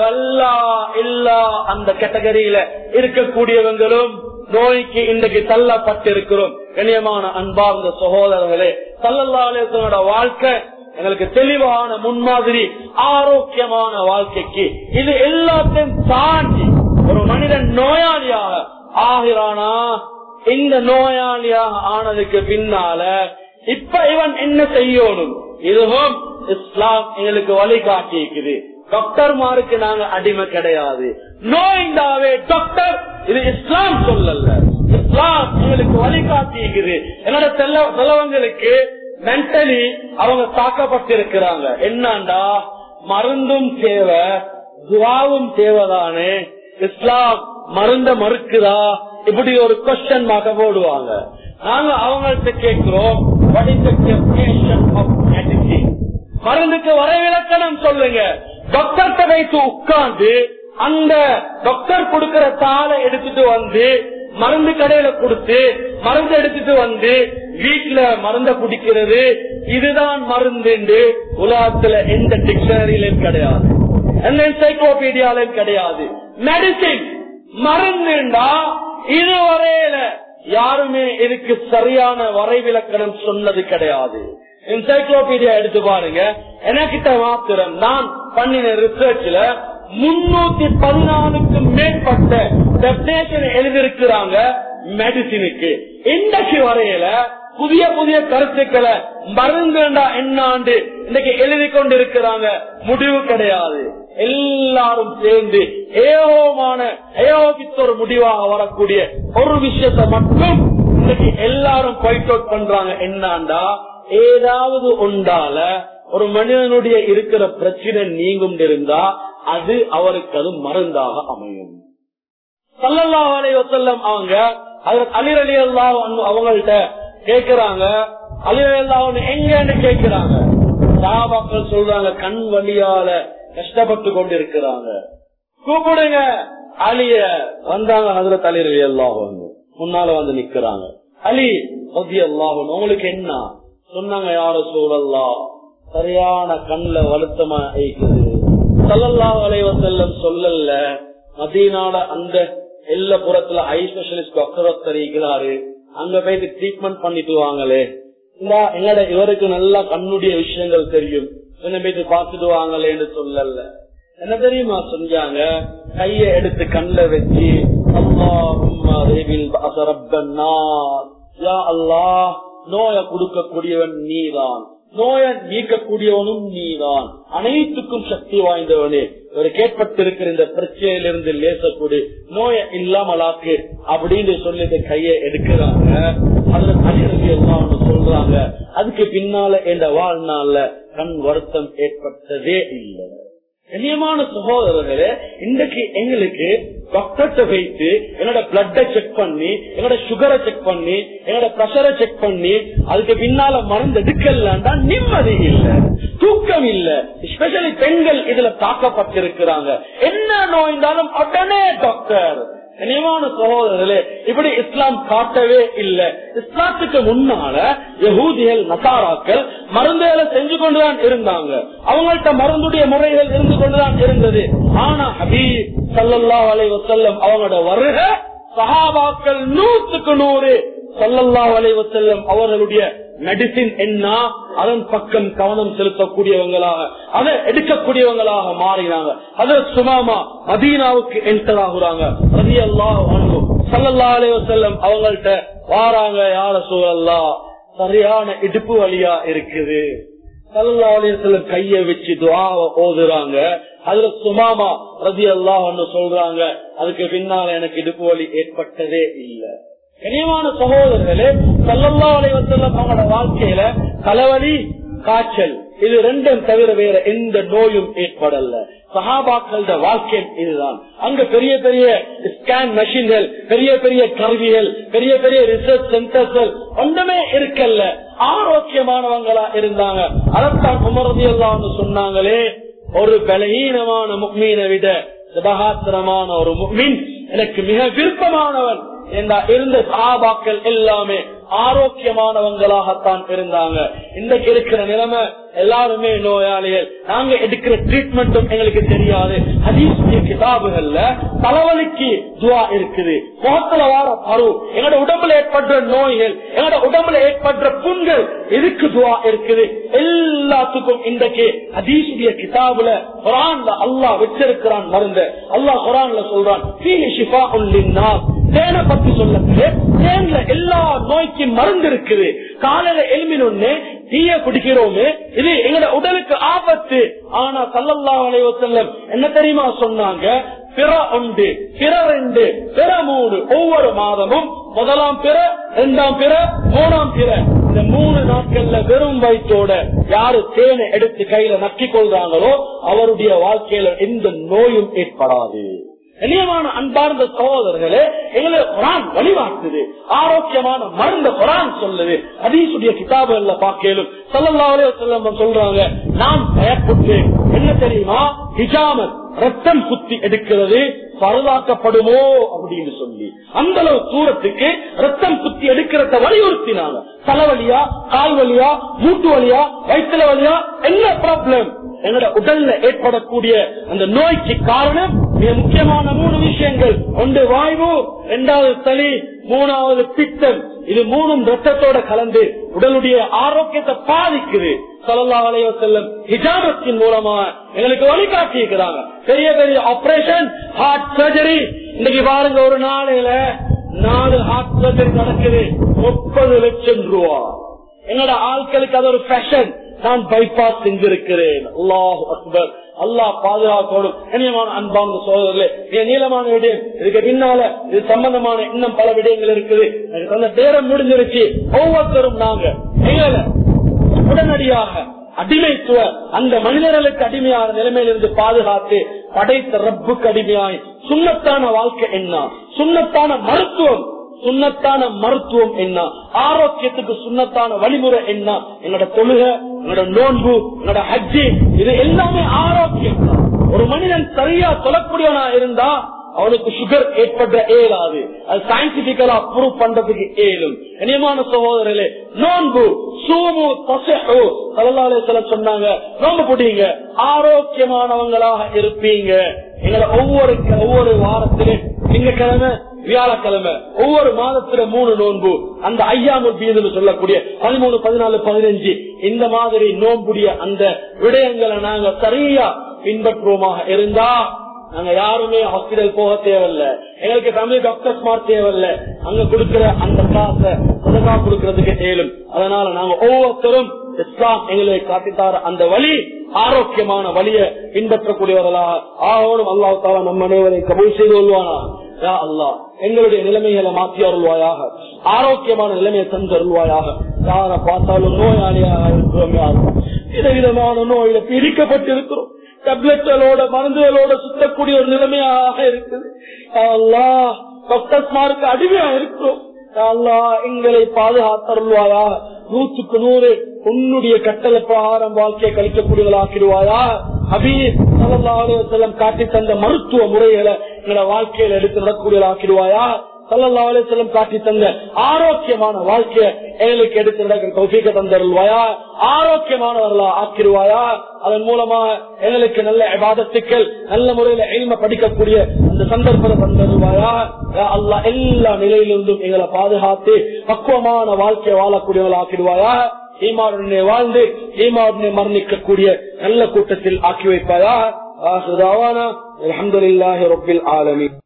Speaker 2: எல்லா அந்த கேட்டகரியில இருக்கக்கூடியவங்களும் நோய்க்கு இன்றைக்கு தள்ளப்பட்டிருக்கிறோம். கண்ணியமான அன்பார்ந்த சகோதரர்களே, ஸல்லல்லாஹு அலைஹி வஸல்லம் வாழ்க்கை எங்களுக்கு தெளிவான முன்மாதிரி, ஆரோக்கியமான வாழ்க்கைக்கு. இது எல்லாத்தையும் தாண்டி ஒரு மனிதன் நோயாளியாக ஆகிறானா, இந்த நோயாளியாக ஆனதுக்கு பின்னால இப்ப இவன் என்ன செய்யணும், இதுவும் இஸ்லாம் எங்களுக்கு வழிகாட்டி இருக்குது. டாக்டர்மாருக்கு நாங்க அடிமை கிடையாது. நோய்ந்தாவே டாக்டர், இது இஸ்லாம் சொல்லல. இஸ்லாம் எங்களுக்கு வழிகாட்டி இருக்குது. என்னோட செலவங்களுக்கு மென்டலி அவங்க தாக்கப்பட்டிருக்கிறாங்க. என்னண்டா மருந்தும் தேவை, துவாவும் தேவைதானே. இஸ்லாம் மருந்த மறுக்குதா, இப்படி ஒரு கொஸ்டின் மார்க்க போடுவாங்க. நாங்க அவங்கள்ட்ட கேட்கிறோம், what is the definition of medicine? மருந்துக்கு வரைவிலக்கணம் சொல்லுங்க. டாக்டர்கிட்ட வைத்து உட்கார்ந்து அந்த டாக்டர் கொடுக்கிற தாளை எடுத்துட்டு வந்து மருந்து கடையில கொடுத்து மருந்து எடுத்துட்டு வந்து வீட்டுல மருந்த குடிக்கிறது, இதுதான் மருந்து உலகத்துல எந்த டிக்ஷனரியிலும் கிடையாது, எந்த என்சைக்ளோபீடியாலும் கிடையாது. மெடிசின் மருந்துண்டா இதுவரையில யாருமே இதுக்கு சரியான வரைவிலக்கணம் சொன்னது கிடையாது. என்சைக்ளோபீடியா எடுத்து பாருங்க. எனக்கிட்ட மாத்திரம் நான் பண்ணின ரிசர்ச்ல 314க்கும் மேற்பட்ட டெபினேஷன் எழுதியிருக்கிறாங்க மெடிசினுக்கு. இன்றைக்கு வரையில புதிய புதிய கருத்துக்களை மருந்துண்டா என்னாண்டு இன்னைக்கு எழுதி கொண்டிருக்கிறாங்க. முடிவு கிடையாது. எல்லாரும் சேர்ந்து ஏகோபித்த ஒரு முடிவாக வரக்கூடிய ஒரு விஷயத்தை மட்டும் இன்னைக்கு எல்லாரும் பாயிண்ட் அவுட் பண்றாங்க. என்னாண்டா ஏதாவது ஒன்றால ஒரு மனிதனுடைய இருக்கிற பிரச்சனை நீங்கும் இருந்தா அது அவருக்கு அது மருந்தாக அமையும். ஸல்லல்லாஹு அலைஹி வஸல்லம் அவங்க அலி ரலியல்லாஹு அன்ஹு அவங்கள்ட்ட கேக்குறாங்க, அலி ரலியல்லாஹு அன்ஹு எங்கன்னு கேக்குறாங்க. சஹாபாக்கள் சொல்றாங்க, கண் வலியால கஷ்டப்பட்டு கொண்டிருக்கிறாங்க, கூப்பிடுங்க அலிய. வந்தாங்க. ஹஜ்ரத் அலி ரலியல்லாஹு அன்ஹு முன்னால வந்து நிக்கிறாங்க. அலி ரலியல்லாஹு அன்ஹு உங்களுக்கு என்ன சொன்னாங்க? யா ரசூலல்லாஹ், சரியான கண்ணுல வருத்தமா இருக்குது. ஸல்லல்லாஹு அலைஹி வஸல்லம் சொல்லல, மதீனால அந்த எல்லா புறத்துல ஐ ஸ்பெஷலிஸ்ட் டாக்டர் தெரிவிக்கிறாரு, அங்க போயிட்டு ட்ரீட்மெண்ட் பண்ணிட்டு வாங்களே. எங்கட இவருக்கு நல்லா கண்ணுடைய விஷயங்கள் தெரியும், என்ன போயிட்டு பாத்துட்டு வாங்களேன்னு சொல்லல. என்ன தெரியுமா செஞ்சாங்க? கைய எடுத்து கண்ணுல வச்சு அல்லாஹ் நோய கொடுக்கக்கூடியவன் நீதான், நோய நீக்கக்கூடியவனும் நீதான், அனைத்துக்கும் சக்தி வாய்ந்தவனே, ஒரு கேட்பட்டிருக்கிற இந்த பிரச்சனையிலிருந்து லேசக்கூடிய நோய இல்லாமலாக்கு அப்படின்னு சொல்லிட்டு கைய எடுக்கிறாங்க. அதுல கல்வி எல்லாம் சொல்றாங்க. அதுக்கு பின்னால என்ற வாழ்நாள்ல கண் வருத்தம் ஏற்பட்டதே இல்லை. கண்ணியமான சகோதரர்களே, இன்றைக்கு எங்களுக்கு டாக்டர்கிட்ட வைத்து என்னோட பிளட்டை செக் பண்ணி, என்னோட சுகரை செக் பண்ணி, என்னோட பிரஷரை செக் பண்ணி அதுக்கு பின்னால மருந்து எடுக்கலாண்டா நிம்மதி இல்ல, தூக்கம் இல்ல. ஸ்பெஷலி பெண்கள் இதுல தாக்கப்பட்டிருக்கிறாங்க. என்ன நோய்ந்தாலும் உடனே டாக்டர். கண்ணியமான சகோதரர்களே, இப்படி இஸ்லாம் காட்டவே இல்லை. இஸ்லாத்துக்கு முன்னால யஹூதிகள் நசாராக்கள் மருந்துகளை செஞ்சு கொண்டுதான் இருந்தாங்க. அவங்கள்ட்ட மருந்துடைய முறைகள் இருந்து கொண்டுதான் இருந்தது. ஆனா ஹபீப் ஸல்லல்லாஹு அலைஹி வஸல்லம் அவங்களோட வருகை சஹாபாக்கள் 100க்கு 100 ஸல்லல்லாஹு அலைஹி வஸல்லம் அவர்களுடைய மெடிசின் என்ன, அதன் பக்கம் கவனம் செலுத்தக்கூடியவங்களாக, அதை எடுக்கக்கூடியவங்களாக மாறினாங்க. ஹஜ்ரத் சுமாமா மதீனாவுக்கு என்டர் ஆகுறாங்க. ரலியல்லாஹு அன்ஹு ஸல்லல்லாஹு அலைஹி வஸல்லம் அவங்கள்ட்ட வாராங்க. யா ரசூலல்லாஹ், சரியான இடுப்பு வலியா இருக்குது. ஸல்லல்லாஹு அலைஹி வஸல்லம் கையை வச்சு துஆவை ஓதுறாங்க. ஹஜ்ரத் சுமாமா ரலியல்லாஹு அன்ஹு சொல்றாங்க, அதுக்கு பின்னால எனக்கு இடுப்பு வலி ஏற்பட்டதே இல்லை. கனியமான சகோதரர்களே, ஸல்லல்லாஹு அலைஹி வஸல்லம் அவங்களோட வாழ்க்கையில தலைவலி, காய்ச்சல், இது ரெண்டும் தவிர வேற எந்த நோயும் ஏற்படல. சஹாபாக்களோட வாழ்க்கை இதுதான். அங்க பெரிய பெரிய ஸ்கேன் மெஷின்கள், பெரிய பெரிய கருவிகள், பெரிய பெரிய ரிசர்ச் சென்டர்கள் ஒன்றுமே இருக்கல்ல. ஆரோக்கியமானவங்களா இருந்தாங்க. அதைத்தான் உமர் ரலியல்லாஹு அன்ஹு சொன்னாங்களே, ஒரு பலஹீனமான முஃமினை விட சுபஹாத்திரமான ஒரு முஃமின் எனக்கு மிக விருப்பமானவன். இருந்த சஹாபாக்கள் எல்லாமே ஆரோக்கியமானவங்களாகத்தான் இருந்தாங்க. இன்றைக்கு இருக்கிற நிலைமை எல்லாருமே நோயாளிகள். நாங்க எடுக்கிற ட்ரீட்மெண்ட்டும் எங்களுக்கு தெரியாது. ஹதீஸ் கிதாபுகள்ல தலைவலிக்கு துவா இருக்குது, முகத்துல வார பரு, எங்களோட உடம்புல ஏற்படுற நோய்கள், எங்களோட உடம்புல ஏற்படுற புண்கள், இதுக்கு துவா இருக்குது. எல்லாத்துக்கும் இன்றைக்கு ஹதீஸுடைய கிதாபுல குர்ஆன்ல அல்லாஹ் வச்சிருக்கிறான் மருந்து. அல்லாஹ் குர்ஆன்ல சொல்றான், ஃபீஹி ஷிஃபாஉன் லின்னாஸ். தேனை பத்தி சொல்லக்கூடிய தேன்ல எல்லா நோய்க்கும் மருந்து இருக்குது. காலையில எழுமினொன்னு டீய குடிக்கிறோமே, இது எங்களோட உடலுக்கு ஆபத்து. ஆனா ஸல்லல்லாஹு அலைஹி வஸல்லம் என்ன தெரியுமா சொன்னாங்க, பிற ஒன்று, பிற ரெண்டு, பிற மூணு, ஒவ்வொரு மாதமும் முதலாம் பிற, இரண்டாம் பிற, மூணாம் பிற, இந்த 3 நாட்கள்ல வெறும் வயிற்றோட யாரு தேனை எடுத்து கையில நக்கிக் கொள்றாங்களோ அவருடைய வாழ்க்கையில எந்த நோயும் ஏற்படாது. கண்ணியமான அன்பார்ந்த சகோதரர்களே, எங்களை குர்ஆன் வழிகாட்டுது. ஆரோக்கியமான மருந்து குர்ஆன் சொல்லுது. ஹதீஸுடைய கிதாபுகள்ல பார்க்கலும் ஸல்லல்லாஹு அலைஹி வஸல்லம் சொல்றாங்க, நான் பயப்பட்டு என்ன தெரியுமா, ஹிஜாமத் ரத்தம் குத்தி எடுக்கிறது பரதாக்கப்படுமோ அப்படின்னு சொல்லி அந்த அளவு தூரத்துக்கு ரத்தம் குத்தி எடுக்கிறத வலியுறுத்தினாங்க. தலைவலியா, கால் வலியா, மூட்டு வலியா, வயிற்றுல வலியா, என்ன ப்ராப்ளம், எங்களோட உடல்ல ஏற்படக்கூடிய அந்த நோய்க்கு காரணம் மிக முக்கியமான 3 விஷயங்கள். ஒன்று வாய்வு, 2வது சளி, 3வது பித்தம். இது 3ம் ரத்தத்தோட கலந்து உடலுடைய ஆரோக்கியத்தை பாதிக்குது. ஸல்லல்லாஹு அலைஹி வஸல்லம் ஹிஜாமத்தின் மூலமா எங்களுக்கு வழிகாட்டி இருக்கிறாங்க. பெரிய பெரிய ஆபரேஷன், ஹார்ட் சர்ஜரி. இன்னைக்கு பாருங்க, ஒரு நாளையில 4 ஹார்ட் சர்ஜரி நடக்குது, 30 லட்சம் ரூபா. என்னோட ஆட்களுக்கு அது ஒரு ஃபேஷன். நான் பைபாஸ் செஞ்சிருக்கிறேன். அல்லாஹு அக்பர். அல்லாஹ் பாதுகாக்கணும். கண்ணியமான அன்பார்ந்த சகோதரர்களே, மிக நீளமான விடயம், இதுக்கு பின்னால இது சம்பந்தமான இன்னும் பல விடயங்கள் இருக்குது. அந்த நேரம் முடிஞ்சிருச்சு. ஒவ்வொருத்தரும் நாங்க எங்களை உடனடியாக அடிமைத்துவ அந்த மனிதர்களுக்கு அடிமையான நிலைமையிலிருந்து பாதுகாத்து படைத்த ரப்புக்கு அடிமையாய் சுன்னத்தான வாழ்க்கை என்ன, சுன்னத்தான மருத்துவம், சுன்னத்தான மருத்துவம் என்ன, ஆரோக்கியத்துக்கு சுன்னத்தான வழிமுறை என்ன, எங்களோட தொழுக, எங்களோட நோன்பு, எங்களோட ஹஜ்ஜி, இது எல்லாமே ஆரோக்கியம். ஒரு மனிதன் சரியா சொல்லக்கூடியவனா இருந்தா அவனுக்கு சுகர் ஏற்பட இயலாது. அது சயின்டிபிக்கலா ப்ரூவ் பண்றதுக்கு இயலும். கண்ணியமான சகோதரர்களே, நோன்பு சூமு தஸஹு ஸல்லல்லாஹு அலைஹி வஸல்லம் சொன்னாங்க, நோன்பு பிடிங்க, ஆரோக்கியமானவங்களாக இருப்பீங்க. எங்களை ஒவ்வொரு வாரத்திலே திங்கக்கிழமை, வியாழக்கிழமை, ஒவ்வொரு மாதத்துல 3 நோன்பு, அந்த ஐயாமுல் பீதுன்னு சொல்லக்கூடிய 13, 14, 15 இந்த மாதிரி நோன்புடைய அந்த விடயங்களை நாங்க சரியா பின்பற்றுவோமாக இருந்தா நாங்க யாருமே ஹாஸ்பிட்டல் போக தேவையில்ல, எங்களுக்கு ஃபேமிலி டாக்டர்ஸ் மாற தேவையில்ல. அங்க கொடுக்கிற அந்த காசை சதகா கொடுக்கறதுக்கு தேலும். அதனால நாங்க ஒவ்வொருத்தரும் இஸ்லாம் எங்களை காட்டித்தார அந்த வழி, ஆரோக்கியமான வழியை பின்பற்றக்கூடியவர்களாக ஆகணும். அல்லாஹ் தஆலா நம்ம அனைவரை கபூல் செய்து கொள்வானா. யா அல்லாஹ், எங்களுடைய நிலைமைகளை மாற்றி அருள்வாயாக, ஆரோக்கியமான நிலைமையை தந்து அருள்வாயாக. யாரை பார்த்தாலும் நோயாளியாக இருக்கிறோம், யாரும் விதவிதமான நோயில பிரிக்கப்பட்டிருக்கிறோம், டேப்லெட்களோட மருந்துகளோட சுத்தக்கூடிய ஒரு நிலைமையாக இருக்குது. அல்லாஹ், டாக்டர்ஸ்மாருக்கு அடிமையா இருக்கிறோம். அல்லாஹ், எங்களை பாதுகாத்தருள்வாயா. 100க்கு 100 உன்னுடைய கட்டளை பிரகாரம் வாழ்க்கையை கழிக்கக்கூடியவர்களாக்கிடுவாயா. ஹபீப் ஸல்லல்லாஹு அலைஹி வஸல்லம் காட்டி தந்த மருத்துவ முறைகளை எங்களோட வாழ்க்கையில எடுத்து நடக்கூடியவர்களாக்கிடுவாயா. ஸல்லல்லாஹு அலைஹி வஸல்லம் காட்டி தந்த ஆரோக்கியமான வாழ்க்கையை எங்களுக்கு எடுத்து நடக்கிற தௌஃபீக தந்தருள்வாயா, ஆரோக்கியமானவர்களா ஆக்கிடுவாயா. அதன் மூலமா எங்களுக்கு நல்ல இபாதத்துக்கள், நல்ல முறையில இல்ம படிக்கக்கூடிய அந்த சந்தர்ப்பத்தை தந்தருள்வாயா. அல்லாஹ் எல்லா நிலையிலிருந்தும் எங்களை பாதுகாத்து பக்குவமான வாழ்க்கையை வாழக்கூடியவர்கள் ஆக்கிடுவாயா. ஈமானுடனே வாழ்ந்து ஈமானுடனே மரணிக்கக்கூடிய நல்ல கூட்டத்தில் ஆக்கி வைப்பாயா. ஆஹிரு தஅவானா அல்ஹம்துலில்லாஹி ரப்பில் ஆலமீன்.